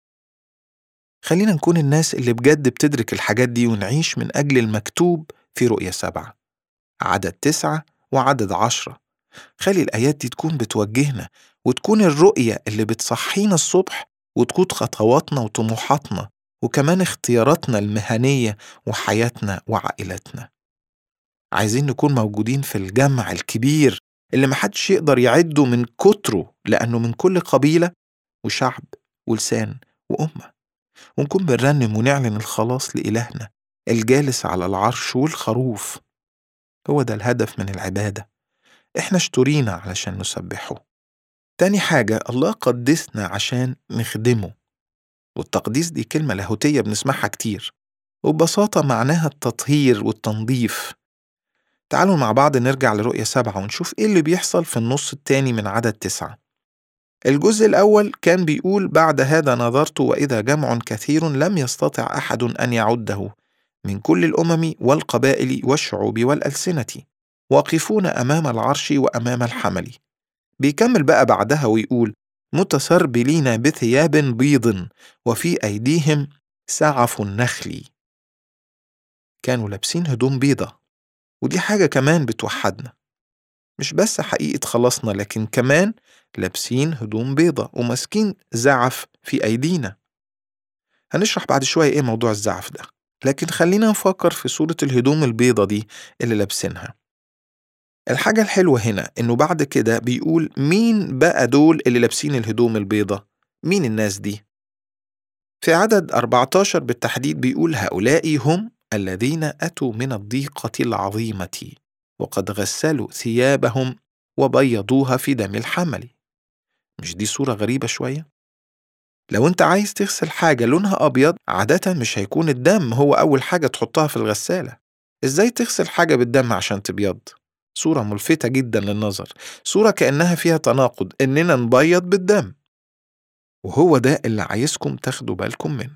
خلينا نكون الناس اللي بجد بتدرك الحاجات دي ونعيش من أجل المكتوب في رؤية سبعة، عدد تسعة وعدد عشرة. خلي الآيات دي تكون بتوجهنا وتكون الرؤية اللي بتصحينا الصبح وتقود خطواتنا وطموحاتنا وكمان اختياراتنا المهنية وحياتنا وعائلتنا. عايزين نكون موجودين في الجمع الكبير اللي محدش يقدر يعده من كتره، لأنه من كل قبيلة وشعب ولسان وأمة، ونكون بنرنم ونعلن الخلاص لإلهنا الجالس على العرش والخروف. هو ده الهدف من العبادة، إحنا اشترينا علشان نسبحه. تاني حاجة، الله قدسنا عشان نخدمه، والتقديس دي كلمة لاهوتية بنسمعها كتير، وببساطة معناها التطهير والتنظيف. تعالوا مع بعض نرجع لرؤية سبعة ونشوف إيه اللي بيحصل في النص التاني من عدد تسعة. الجزء الأول كان بيقول: بعد هذا نظرت وإذا جمع كثير لم يستطع أحد أن يعده من كل الأمم والقبائل والشعوب والألسنة واقفون أمام العرش وأمام الحمل. بيكمل بقى بعدها ويقول: متسربلين بثياب بيض وفي أيديهم سعف النخل. كانوا لابسين هدوم بيضة، ودي حاجة كمان بتوحدنا، مش بس حقيقة خلاصنا لكن كمان لابسين هدوم بيضة وماسكين زعف في أيدينا. هنشرح بعد شوية إيه موضوع الزعف ده، لكن خلينا نفكر في صورة الهدوم البيضة دي اللي لابسينها. الحاجة الحلوة هنا إنه بعد كده بيقول مين بقى دول اللي لابسين الهدوم البيضة؟ مين الناس دي؟ في عدد أربعة عشر بالتحديد بيقول: هؤلاء هم الذين أتوا من الضيقة العظيمة وقد غسلوا ثيابهم وبيضوها في دم الحمل. مش دي صورة غريبة شوية؟ لو انت عايز تغسل حاجة لونها أبيض عادة مش هيكون الدم هو أول حاجة تحطها في الغسالة. إزاي تغسل حاجة بالدم عشان تبيض؟ صورة ملفتة جدا للنظر، صورة كأنها فيها تناقض إننا نبيض بالدم، وهو ده اللي عايزكم تاخدوا بالكم منه.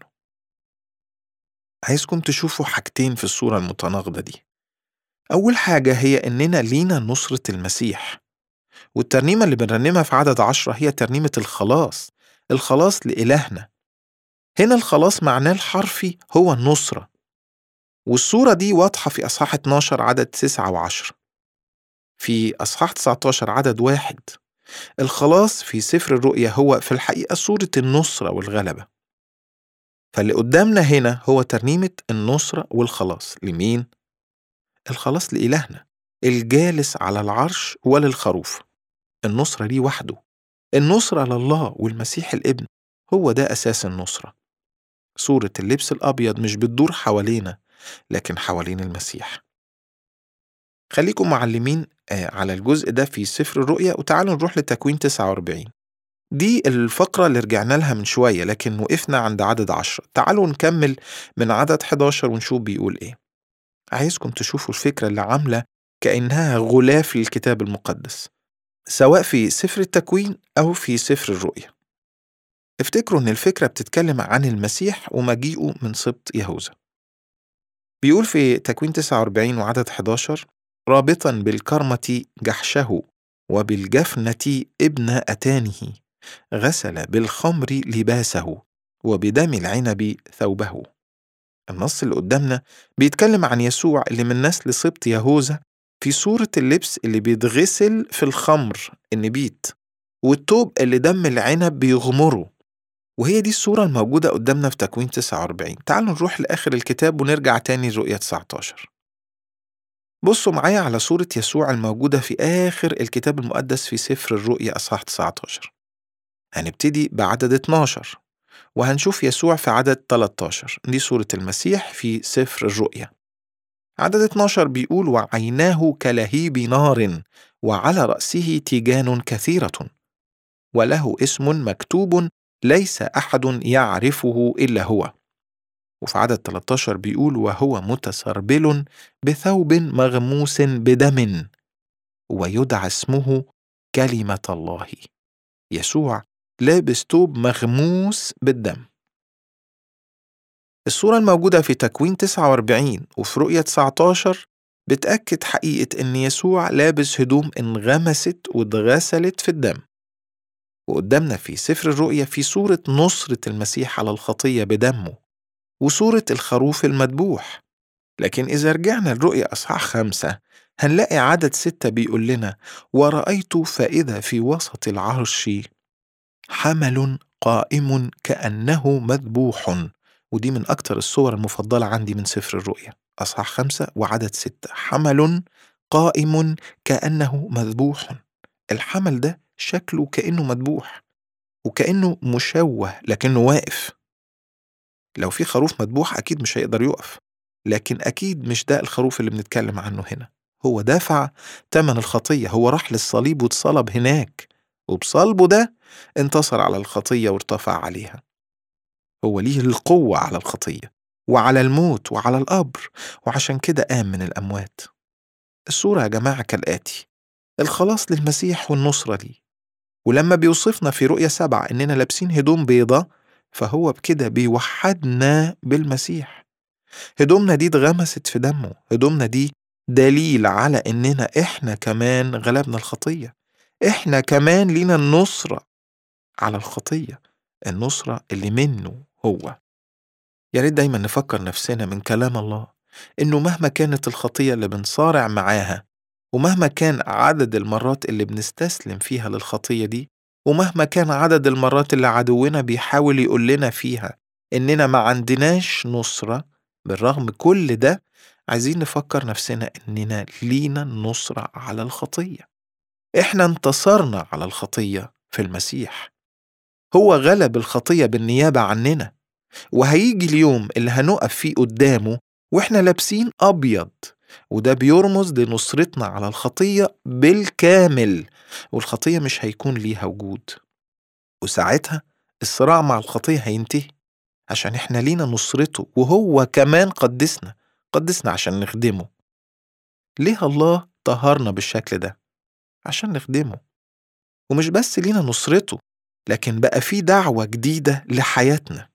عايزكم تشوفوا حاجتين في الصورة المتناقضة دي. أول حاجة هي إننا لينا نصرة المسيح، والترنيمة اللي بنرنمها في عدد عشرة هي ترنيمة الخلاص، الخلاص لإلهنا. هنا الخلاص معناه الحرفي هو النصرة، والصورة دي واضحة في أصحاح اتناشر عدد تسعة وعشرة. في أصحاح تسعة عشر عدد واحد، الخلاص في سفر الرؤيا هو في الحقيقة صورة النصرة والغلبة. فاللي قدامنا هنا هو ترنيمة النصرة والخلاص. لمين؟ الخلاص لإلهنا الجالس على العرش وللخروف. النصرة ليه وحده، النصرة لله والمسيح الابن، هو ده أساس النصرة. صورة اللبس الأبيض مش بتدور حوالينا لكن حوالين المسيح. خليكم معلمين على الجزء ده في سفر الرؤيا، وتعالوا نروح لتكوين تسعة وأربعين. دي الفقرة اللي رجعنا لها من شوية لكن وقفنا عند عدد عشرة. تعالوا نكمل من عدد حداشر ونشوف بيقول إيه. عايزكم تشوفوا الفكرة اللي عاملة كأنها غلاف للكتاب المقدس، سواء في سفر التكوين أو في سفر الرؤيا. افتكروا إن الفكرة بتتكلم عن المسيح ومجيئه من سبط يهوذا. بيقول في تكوين تسعة وأربعين وعدد حداشر: رابطا بالكرمة جحشه وبالجفنة ابن أتانه، غسل بالخمر لباسه، وبدم العنب ثوبه. النص اللي قدامنا بيتكلم عن يسوع اللي من نسل سبط يهوذا في صورة اللبس اللي بيتغسل في الخمر النبيت، والثوب اللي دم العنب بيغمره. وهي دي الصورة الموجودة قدامنا في تكوين تسعة وأربعين. تعالوا نروح لآخر الكتاب ونرجع تاني لرؤية تسعة عشر. بصوا معايا على صورة يسوع الموجودة في آخر الكتاب المقدس في سفر الرؤيا أصحاح تسعة عشر. هنبتدي بعدد اتناشر وهنشوف يسوع في عدد تلاتة عشر. دي صورة المسيح في سفر الرؤيا. عدد اتناشر بيقول: وعيناه كلهيب نار، وعلى رأسه تيجان كثيرة، وله اسم مكتوب ليس أحد يعرفه إلا هو. وفي عدد تلاتة عشر بيقول: وهو متسربل بثوب مغموس بدم، ويدعى اسمه كلمة الله. يسوع لابس ثوب مغموس بالدم. الصورة الموجودة في تكوين تسعة وأربعين وفي رؤية تسعة عشر بتأكد حقيقة إن يسوع لابس هدوم انغمست واتغسلت في الدم. وقدامنا في سفر الرؤيا في صورة نصرة المسيح على الخطية بدمه، وصورة الخروف المذبوح. لكن إذا رجعنا لرؤيا أصحاح خمسة هنلاقي عدد ستة بيقول لنا: ورأيت فإذا في وسط العرش حمل قائم كأنه مذبوح. ودي من أكتر الصور المفضلة عندي من سفر الرؤيا، أصحاح خمسة وعدد ستة، حمل قائم كأنه مذبوح. الحمل ده شكله كأنه مذبوح وكأنه مشوه لكنه واقف. لو في خروف مذبوح أكيد مش هيقدر يقف، لكن أكيد مش ده الخروف اللي بنتكلم عنه هنا. هو دافع تمن الخطية، هو راح للصليب واتصلب هناك، وبصلبه ده انتصر على الخطية وارتفع عليها. هو ليه القوة على الخطية وعلى الموت وعلى القبر، وعشان كده قام من الأموات. الصورة يا جماعة كالآتي: الخلاص للمسيح والنصرة ليه. ولما بيوصفنا في رؤية سبعة إننا لابسين هدوم بيضة، فهو بكده بيوحدنا بالمسيح. هدومنا دي اتغمست في دمه، هدومنا دي دليل على إننا إحنا كمان غلبنا الخطية، إحنا كمان لينا النصرة على الخطية، النصرة اللي منه هو. يا ريت دايما نفكر نفسنا من كلام الله إنه مهما كانت الخطية اللي بنصارع معاها، ومهما كان عدد المرات اللي بنستسلم فيها للخطية دي، ومهما كان عدد المرات اللي عدونا بيحاول يقول لنا فيها إننا ما عندناش نصرة، بالرغم كل ده عايزين نفكر نفسنا إننا لينا النصرة على الخطية. إحنا انتصرنا على الخطية في المسيح، هو غلب الخطية بالنيابة عننا. وهيجي اليوم اللي هنقف فيه قدامه وإحنا لابسين أبيض، وده بيرمز لنصرتنا على الخطية بالكامل، والخطية مش هيكون ليها وجود. وساعتها الصراع مع الخطية هينتهي، عشان إحنا لينا نصرته، وهو كمان قدسنا قدسنا عشان نخدمه. ليه الله طهرنا بالشكل ده؟ عشان نخدمه. ومش بس لينا نصرته، لكن بقى في دعوة جديدة لحياتنا،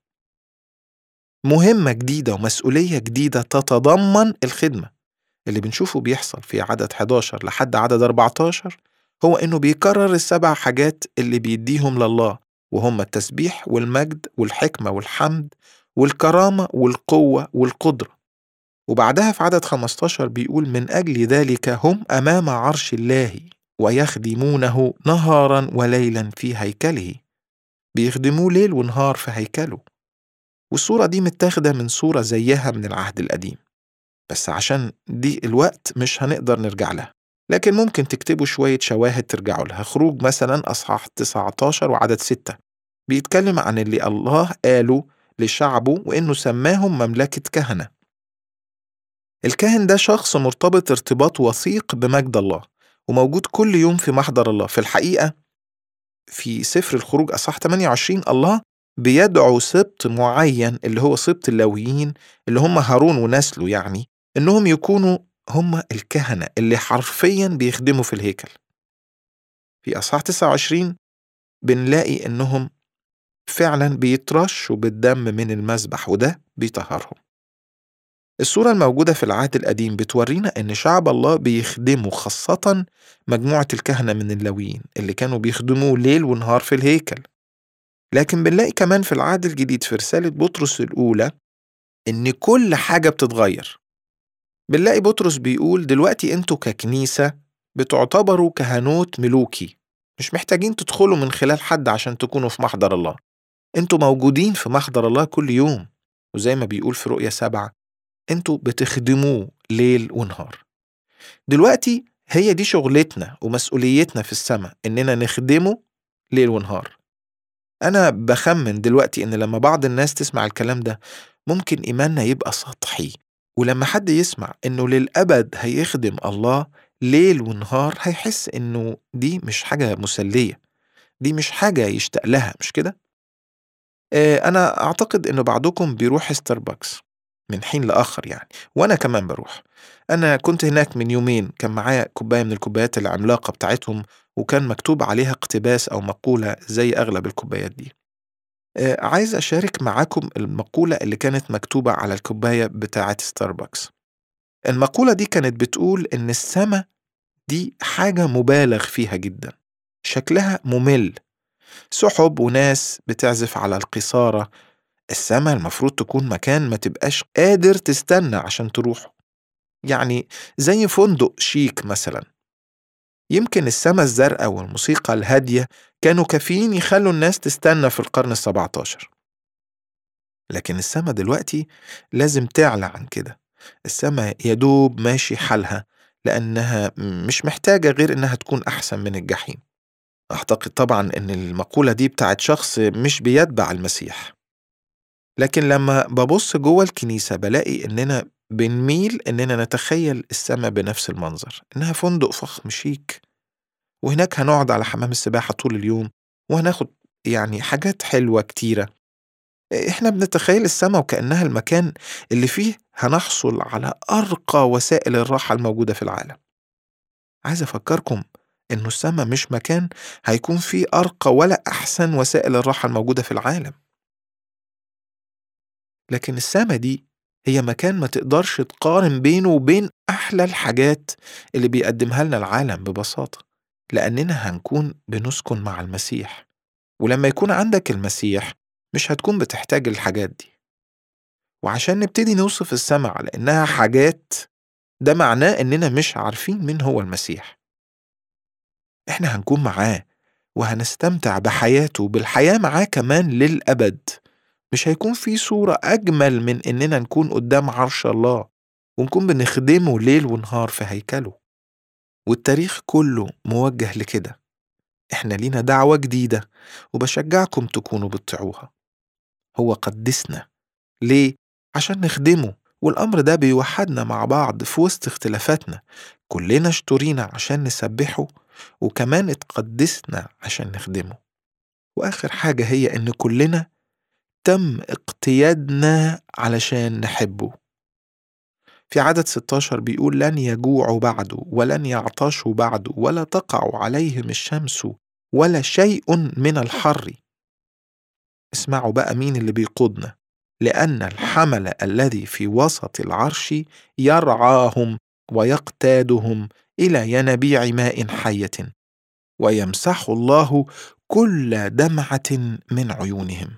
مهمة جديدة ومسؤولية جديدة تتضمن الخدمة. اللي بنشوفه بيحصل في عدد إحدى عشر لحد عدد أربعة عشر هو إنه بيكرر السبع حاجات اللي بيديهم لله، وهم التسبيح والمجد والحكمة والحمد والكرامة والقوة والقدرة. وبعدها في عدد خمسة عشر بيقول: من أجل ذلك هم أمام عرش الله ويخدمونه نهارا وليلا في هيكله. بيخدموه ليل ونهار في هيكله. والصورة دي متاخدة من صورة زيها من العهد القديم، بس عشان دي الوقت مش هنقدر نرجع لها، لكن ممكن تكتبوا شوية شواهد ترجعوا لها. خروج مثلا أصحاح تسعة عشر وعدد ستة بيتكلم عن اللي الله قاله لشعبه وإنه سماهم مملكة كهنة. الكاهن ده شخص مرتبط ارتباط وثيق بمجد الله، وموجود كل يوم في محضر الله. في الحقيقة في سفر الخروج أصحاح ثمانية وعشرين الله بيدعو سبط معين اللي هو سبط اللاويين، اللي هم هارون ونسله، يعني إنهم يكونوا هم الكهنة اللي حرفيا بيخدموا في الهيكل. في أصحاح تسعة وعشرين بنلاقي إنهم فعلا بيترشوا بالدم من المذبح، وده بيطهرهم. الصورة الموجودة في العهد القديم بتورينا إن شعب الله بيخدموا، خاصة مجموعة الكهنة من اللاويين اللي كانوا بيخدموا ليل ونهار في الهيكل. لكن بنلاقي كمان في العهد الجديد في رسالة بطرس الأولى إن كل حاجة بتتغير. بنلاقي بطرس بيقول دلوقتي أنتوا ككنيسة بتعتبروا كهنوت ملوكي، مش محتاجين تدخلوا من خلال حد عشان تكونوا في محضر الله. أنتوا موجودين في محضر الله كل يوم، وزي ما بيقول في رؤية سبعة أنتوا بتخدموه ليل ونهار. دلوقتي هي دي شغلتنا ومسؤوليتنا في السماء، إننا نخدمه ليل ونهار. أنا بخمن دلوقتي إن لما بعض الناس تسمع الكلام ده ممكن إيماننا يبقى سطحي، ولما حد يسمع إنه للأبد هيخدم الله ليل ونهار هيحس إنه دي مش حاجة مسلية، دي مش حاجة يشتاق لها، مش كده؟ آه أنا أعتقد إنه بعضكم بيروح ستاربكس من حين لآخر يعني، وأنا كمان بروح. أنا كنت هناك من يومين، كان معايا كوباية من الكوبايات العملاقة بتاعتهم وكان مكتوب عليها اقتباس أو مقولة زي أغلب الكوبايات دي. آه عايز أشارك معاكم المقولة اللي كانت مكتوبة على الكوباية بتاعة ستاربكس. المقولة دي كانت بتقول إن السماء دي حاجة مبالغ فيها جدا، شكلها ممل، سحب وناس بتعزف على القصارة. السماء المفروض تكون مكان ما تبقاش قادر تستنى عشان تروحه، يعني زي فندق شيك مثلا. يمكن السماء الزرقاء والموسيقى الهادية كانوا كافيين يخلوا الناس تستنى في القرن السبعة عشر، لكن السماء دلوقتي لازم تعلى عن كده. السماء يدوب ماشي حالها لأنها مش محتاجة غير إنها تكون أحسن من الجحيم. أعتقد طبعا إن المقولة دي بتاعت شخص مش بيتبع المسيح، لكن لما ببص جوه الكنيسة بلاقي إننا بنميل إننا نتخيل السماء بنفس المنظر، إنها فندق فخم شيك، وهناك هنقعد على حمام السباحة طول اليوم وهناخد يعني حاجات حلوة كتيرة. إحنا بنتخيل السماء وكأنها المكان اللي فيه هنحصل على أرقى وسائل الراحة الموجودة في العالم. عايز أفكركم إنه السماء مش مكان هيكون فيه أرقى ولا أحسن وسائل الراحة الموجودة في العالم، لكن السماء دي هي مكان ما تقدرش تقارن بينه وبين أحلى الحاجات اللي بيقدمها لنا العالم ببساطة، لأننا هنكون بنسكن مع المسيح، ولما يكون عندك المسيح مش هتكون بتحتاج الحاجات دي. وعشان نبتدي نوصف السماء على إنها حاجات، ده معناه إننا مش عارفين مين هو المسيح. إحنا هنكون معاه وهنستمتع بحياته، بالحياة معاه كمان للأبد. مش هيكون في صورة أجمل من إننا نكون قدام عرش الله ونكون بنخدمه ليل ونهار في هيكله، والتاريخ كله موجه لكده. إحنا لينا دعوة جديدة وبشجعكم تكونوا بتطيعوها. هو قدسنا ليه؟ عشان نخدمه، والأمر ده بيوحدنا مع بعض في وسط اختلافاتنا. كلنا اشترينا عشان نسبحه، وكمان اتقدسنا عشان نخدمه. وآخر حاجة هي إن كلنا تم اقتيادنا علشان نحبه. في عدد ستة عشر بيقول لن يجوعوا بعده ولن يعطشوا بعده ولا تقع عليهم الشمس ولا شيء من الحر. اسمعوا بقى مين اللي بيقودنا: لأن الحمل الذي في وسط العرش يرعاهم ويقتادهم إلى ينابيع ماء حية، ويمسح الله كل دمعة من عيونهم.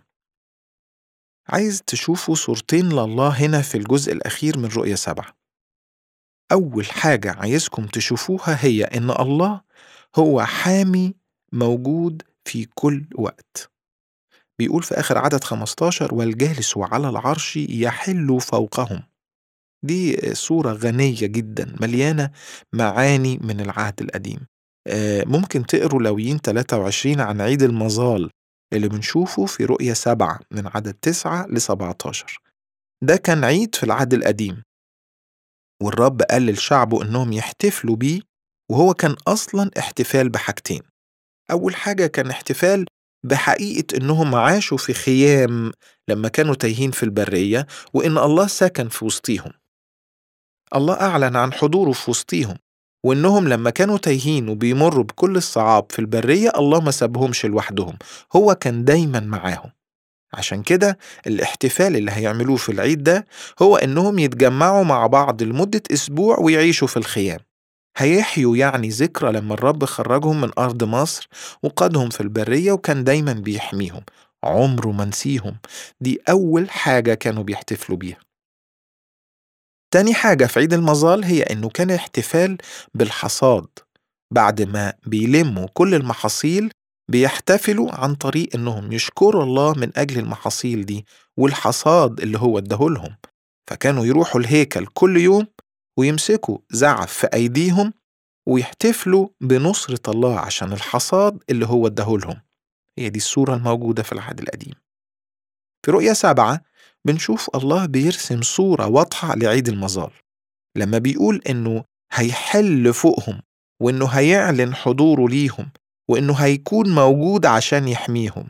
عايز تشوفوا صورتين لله هنا في الجزء الأخير من رؤية سبعة. أول حاجة عايزكم تشوفوها هي إن الله هو حامي موجود في كل وقت. بيقول في آخر عدد خمسة عشر: والجالس على العرش يحل فوقهم. دي صورة غنية جدا مليانة معاني من العهد القديم. آه ممكن تقروا لويين ثلاثة وعشرين عن عيد المظال اللي بنشوفه في رؤية سبعة من عدد تسعة لسبعة عشر. ده كان عيد في العهد القديم، والرب قال للشعب إنهم يحتفلوا بيه، وهو كان أصلا احتفال بحاجتين. أول حاجة كان احتفال بحقيقة إنهم عاشوا في خيام لما كانوا تايهين في البرية، وإن الله سكن في وسطيهم. الله أعلن عن حضوره في وسطيهم، وإنهم لما كانوا تايهين وبيمروا بكل الصعاب في البرية الله ما سابهمش لوحدهم، هو كان دايما معاهم. عشان كده الاحتفال اللي هيعملوه في العيد ده هو إنهم يتجمعوا مع بعض لمدة أسبوع ويعيشوا في الخيام. هيحيوا يعني ذكرى لما الرب خرجهم من أرض مصر وقادهم في البرية وكان دايما بيحميهم، عمره ما نسيهم. دي أول حاجة كانوا بيحتفلوا بيها. تاني حاجة في عيد المظال هي إنه كان احتفال بالحصاد. بعد ما بيلموا كل المحاصيل بيحتفلوا عن طريق إنهم يشكروا الله من أجل المحاصيل دي والحصاد اللي هو اداهولهم. فكانوا يروحوا الهيكل كل يوم ويمسكوا زعف في أيديهم ويحتفلوا بنصرة الله عشان الحصاد اللي هو اداهولهم. هي دي الصورة الموجودة في العهد القديم. في رؤية سبعة بنشوف الله بيرسم صورة واضحة لعيد المظال لما بيقول إنه هيحل فوقهم وإنه هيعلن حضوره ليهم وإنه هيكون موجود عشان يحميهم.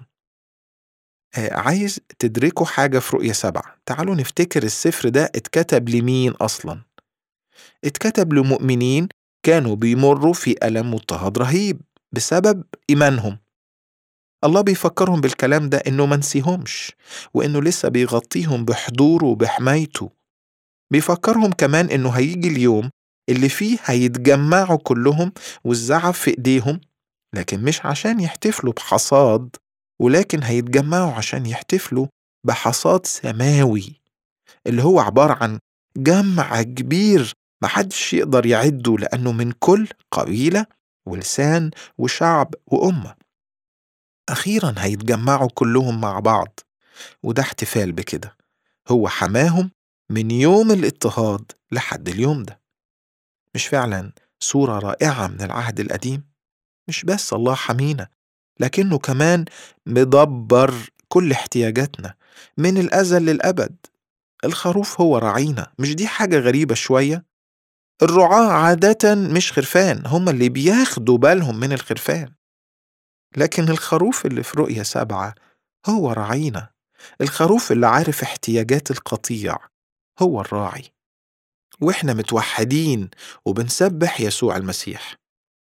آه عايز تدركوا حاجة في رؤية سبعة. تعالوا نفتكر السفر ده اتكتب لمين أصلاً؟ اتكتب لمؤمنين كانوا بيمروا في ألم واضطهاد رهيب بسبب إيمانهم. الله بيفكرهم بالكلام ده إنه منسيهمش وإنه لسه بيغطيهم بحضوره وبحمايته. بيفكرهم كمان إنه هيجي اليوم اللي فيه هيتجمعوا كلهم والزعف في إيديهم، لكن مش عشان يحتفلوا بحصاد، ولكن هيتجمعوا عشان يحتفلوا بحصاد سماوي اللي هو عبارة عن جمع كبير محدش يقدر يعده، لأنه من كل قبيلة ولسان وشعب وأمة. أخيرا هيتجمعوا كلهم مع بعض، وده احتفال بكده. هو حماهم من يوم الاضطهاد لحد اليوم ده. مش فعلا صورة رائعة من العهد القديم؟ مش بس الله حمينا، لكنه كمان مدبر كل احتياجاتنا من الأزل للأبد. الخروف هو راعينا، مش دي حاجة غريبة شوية؟ الرعاة عادة مش خرفان، هم اللي بياخدوا بالهم من الخرفان. لكن الخروف اللي في رؤية سبعة هو راعينا، الخروف اللي عارف احتياجات القطيع هو الراعي. وإحنا متوحدين وبنسبح يسوع المسيح.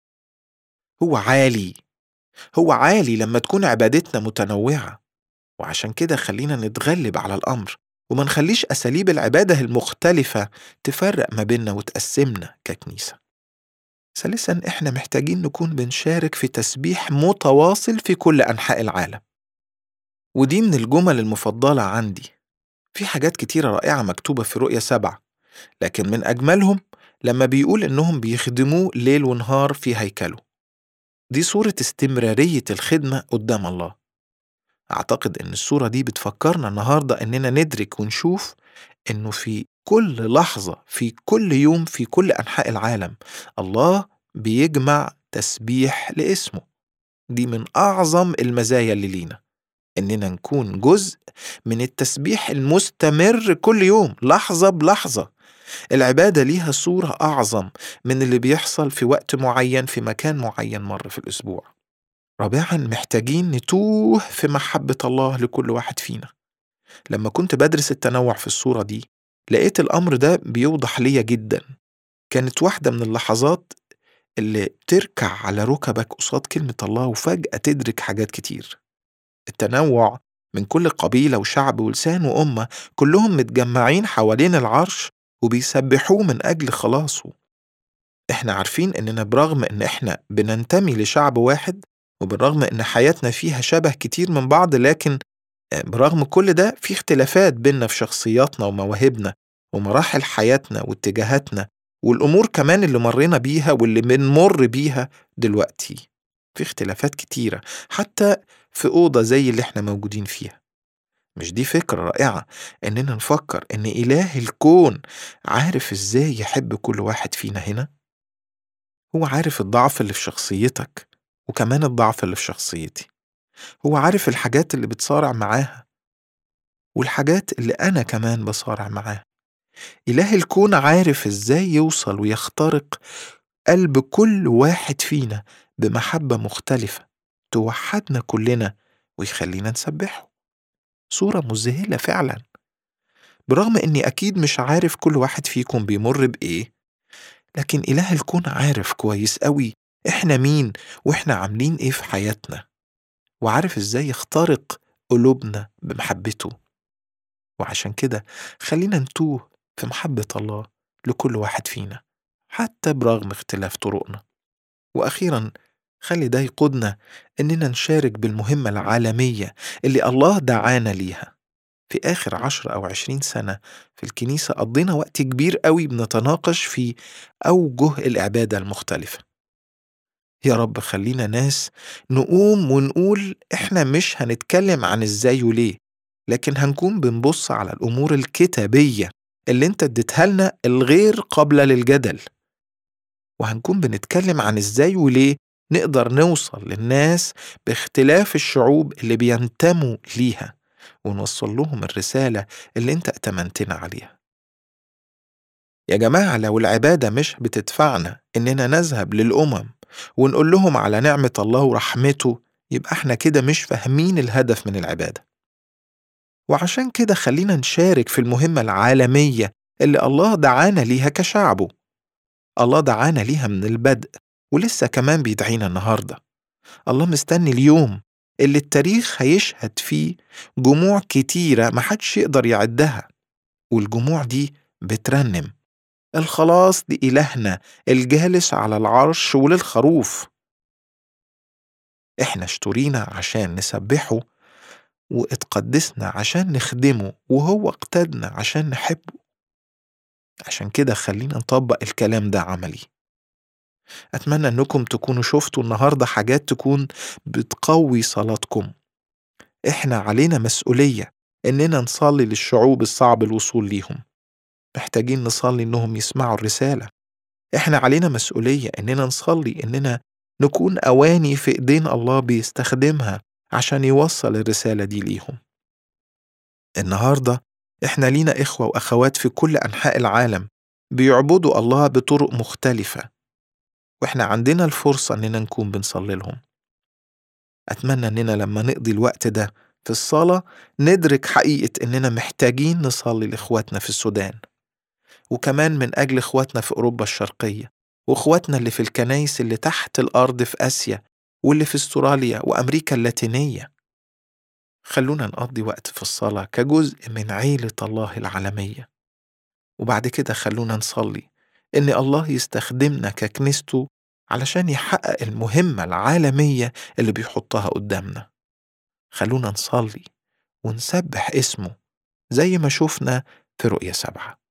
هو عالي، هو عالي لما تكون عبادتنا متنوعة. وعشان كده خلينا نتغلب على الأمر وما نخليش أساليب العبادة المختلفة تفرق ما بيننا وتقسمنا ككنيسة. ثالثاً، إحنا محتاجين نكون بنشارك في تسبيح متواصل في كل أنحاء العالم. ودي من الجمل المفضلة عندي. في حاجات كتيرة رائعة مكتوبة في رؤية سبعة، لكن من أجملهم لما بيقول إنهم بيخدموه ليل ونهار في هيكله. دي صورة استمرارية الخدمة قدام الله. أعتقد إن الصورة دي بتفكرنا النهاردة إننا ندرك ونشوف إنه في كل لحظة، في كل يوم، في كل أنحاء العالم الله بيجمع تسبيح لاسمه. دي من أعظم المزايا اللي لينا، إننا نكون جزء من التسبيح المستمر كل يوم لحظة بلحظة. العبادة ليها صورة أعظم من اللي بيحصل في وقت معين في مكان معين مرة في الأسبوع. رابعاً، محتاجين نتوه في محبة الله لكل واحد فينا. لما كنت بدرس التنوع في الصورة دي لقيت الأمر ده بيوضح ليا جدا. كانت واحدة من اللحظات اللي تركع على ركبك قصاد كلمة الله وفجأة تدرك حاجات كتير. التنوع من كل قبيلة وشعب ولسان وأمة، كلهم متجمعين حوالين العرش وبيسبحوه من أجل خلاصه. إحنا عارفين إننا برغم إن إحنا بننتمي لشعب واحد وبالرغم إن حياتنا فيها شبه كتير من بعض، لكن برغم كل ده في اختلافات بيننا في شخصياتنا ومواهبنا ومراحل حياتنا واتجاهاتنا والأمور كمان اللي مرينا بيها واللي بنمر بيها دلوقتي. في اختلافات كتيرة حتى في أوضة زي اللي احنا موجودين فيها. مش دي فكرة رائعة إننا نفكر إن إله الكون عارف إزاي يحب كل واحد فينا هنا؟ هو عارف الضعف اللي في شخصيتك وكمان الضعف اللي في شخصيتي. هو عارف الحاجات اللي بتصارع معاها والحاجات اللي أنا كمان بصارع معاها. إله الكون عارف إزاي يوصل ويخترق قلب كل واحد فينا بمحبة مختلفة توحدنا كلنا ويخلينا نسبحه. صورة مذهلة فعلا. برغم إني أكيد مش عارف كل واحد فيكم بيمر بإيه، لكن إله الكون عارف كويس قوي إحنا مين وإحنا عاملين إيه في حياتنا، وعارف إزاي يخترق قلوبنا بمحبته. وعشان كده خلينا نتوه في محبة الله لكل واحد فينا حتى برغم اختلاف طرقنا. وأخيرا خلي ده يقودنا إننا نشارك بالمهمة العالمية اللي الله دعانا ليها. في آخر عشر أو عشرين سنة في الكنيسة قضينا وقت كبير قوي بنتناقش في أوجه العبادة المختلفة. يا رب خلينا ناس نقوم ونقول إحنا مش هنتكلم عن إزاي وليه، لكن هنكون بنبص على الأمور الكتابية اللي انت اديتها لنا الغير قابلة للجدل، وهنكون بنتكلم عن إزاي وليه نقدر نوصل للناس باختلاف الشعوب اللي بينتموا ليها، ونوصل لهم الرسالة اللي انت اتمنتنا عليها. يا جماعة، لو العبادة مش بتدفعنا إننا نذهب للأمم ونقول لهم على نعمة الله ورحمته، يبقى احنا كده مش فاهمين الهدف من العبادة. وعشان كده خلينا نشارك في المهمة العالمية اللي الله دعانا ليها كشعبه. الله دعانا ليها من البدء ولسه كمان بيدعينا النهاردة. الله مستني اليوم اللي التاريخ هيشهد فيه جموع كتيرة محدش يقدر يعدها، والجموع دي بترنم الخلاص لإلهنا الجالس على العرش وللخروف. احنا اشترينا عشان نسبحه، واتقدسنا عشان نخدمه، وهو اقتدنا عشان نحبه. عشان كده خلينا نطبق الكلام ده عملي. أتمنى أنكم تكونوا شفتوا النهاردة حاجات تكون بتقوي صلاتكم. إحنا علينا مسؤولية إننا نصلي للشعوب الصعب الوصول ليهم، محتاجين نصلي إنهم يسمعوا الرسالة. إحنا علينا مسؤولية إننا نصلي إننا نكون أواني في إيدين الله بيستخدمها عشان يوصل الرسالة دي ليهم. النهاردة إحنا لينا إخوة وأخوات في كل أنحاء العالم بيعبدوا الله بطرق مختلفة، وإحنا عندنا الفرصة إننا نكون بنصلي لهم. أتمنى إننا لما نقضي الوقت ده في الصلاة ندرك حقيقة إننا محتاجين نصلي لإخواتنا في السودان، وكمان من أجل إخواتنا في أوروبا الشرقية، وإخواتنا اللي في الكنايس اللي تحت الأرض في آسيا، واللي في استراليا وأمريكا اللاتينية. خلونا نقضي وقت في الصلاة كجزء من عيلة الله العالمية، وبعد كده خلونا نصلي إن الله يستخدمنا ككنيسته علشان يحقق المهمة العالمية اللي بيحطها قدامنا. خلونا نصلي ونسبح اسمه زي ما شفنا في رؤية سبعة.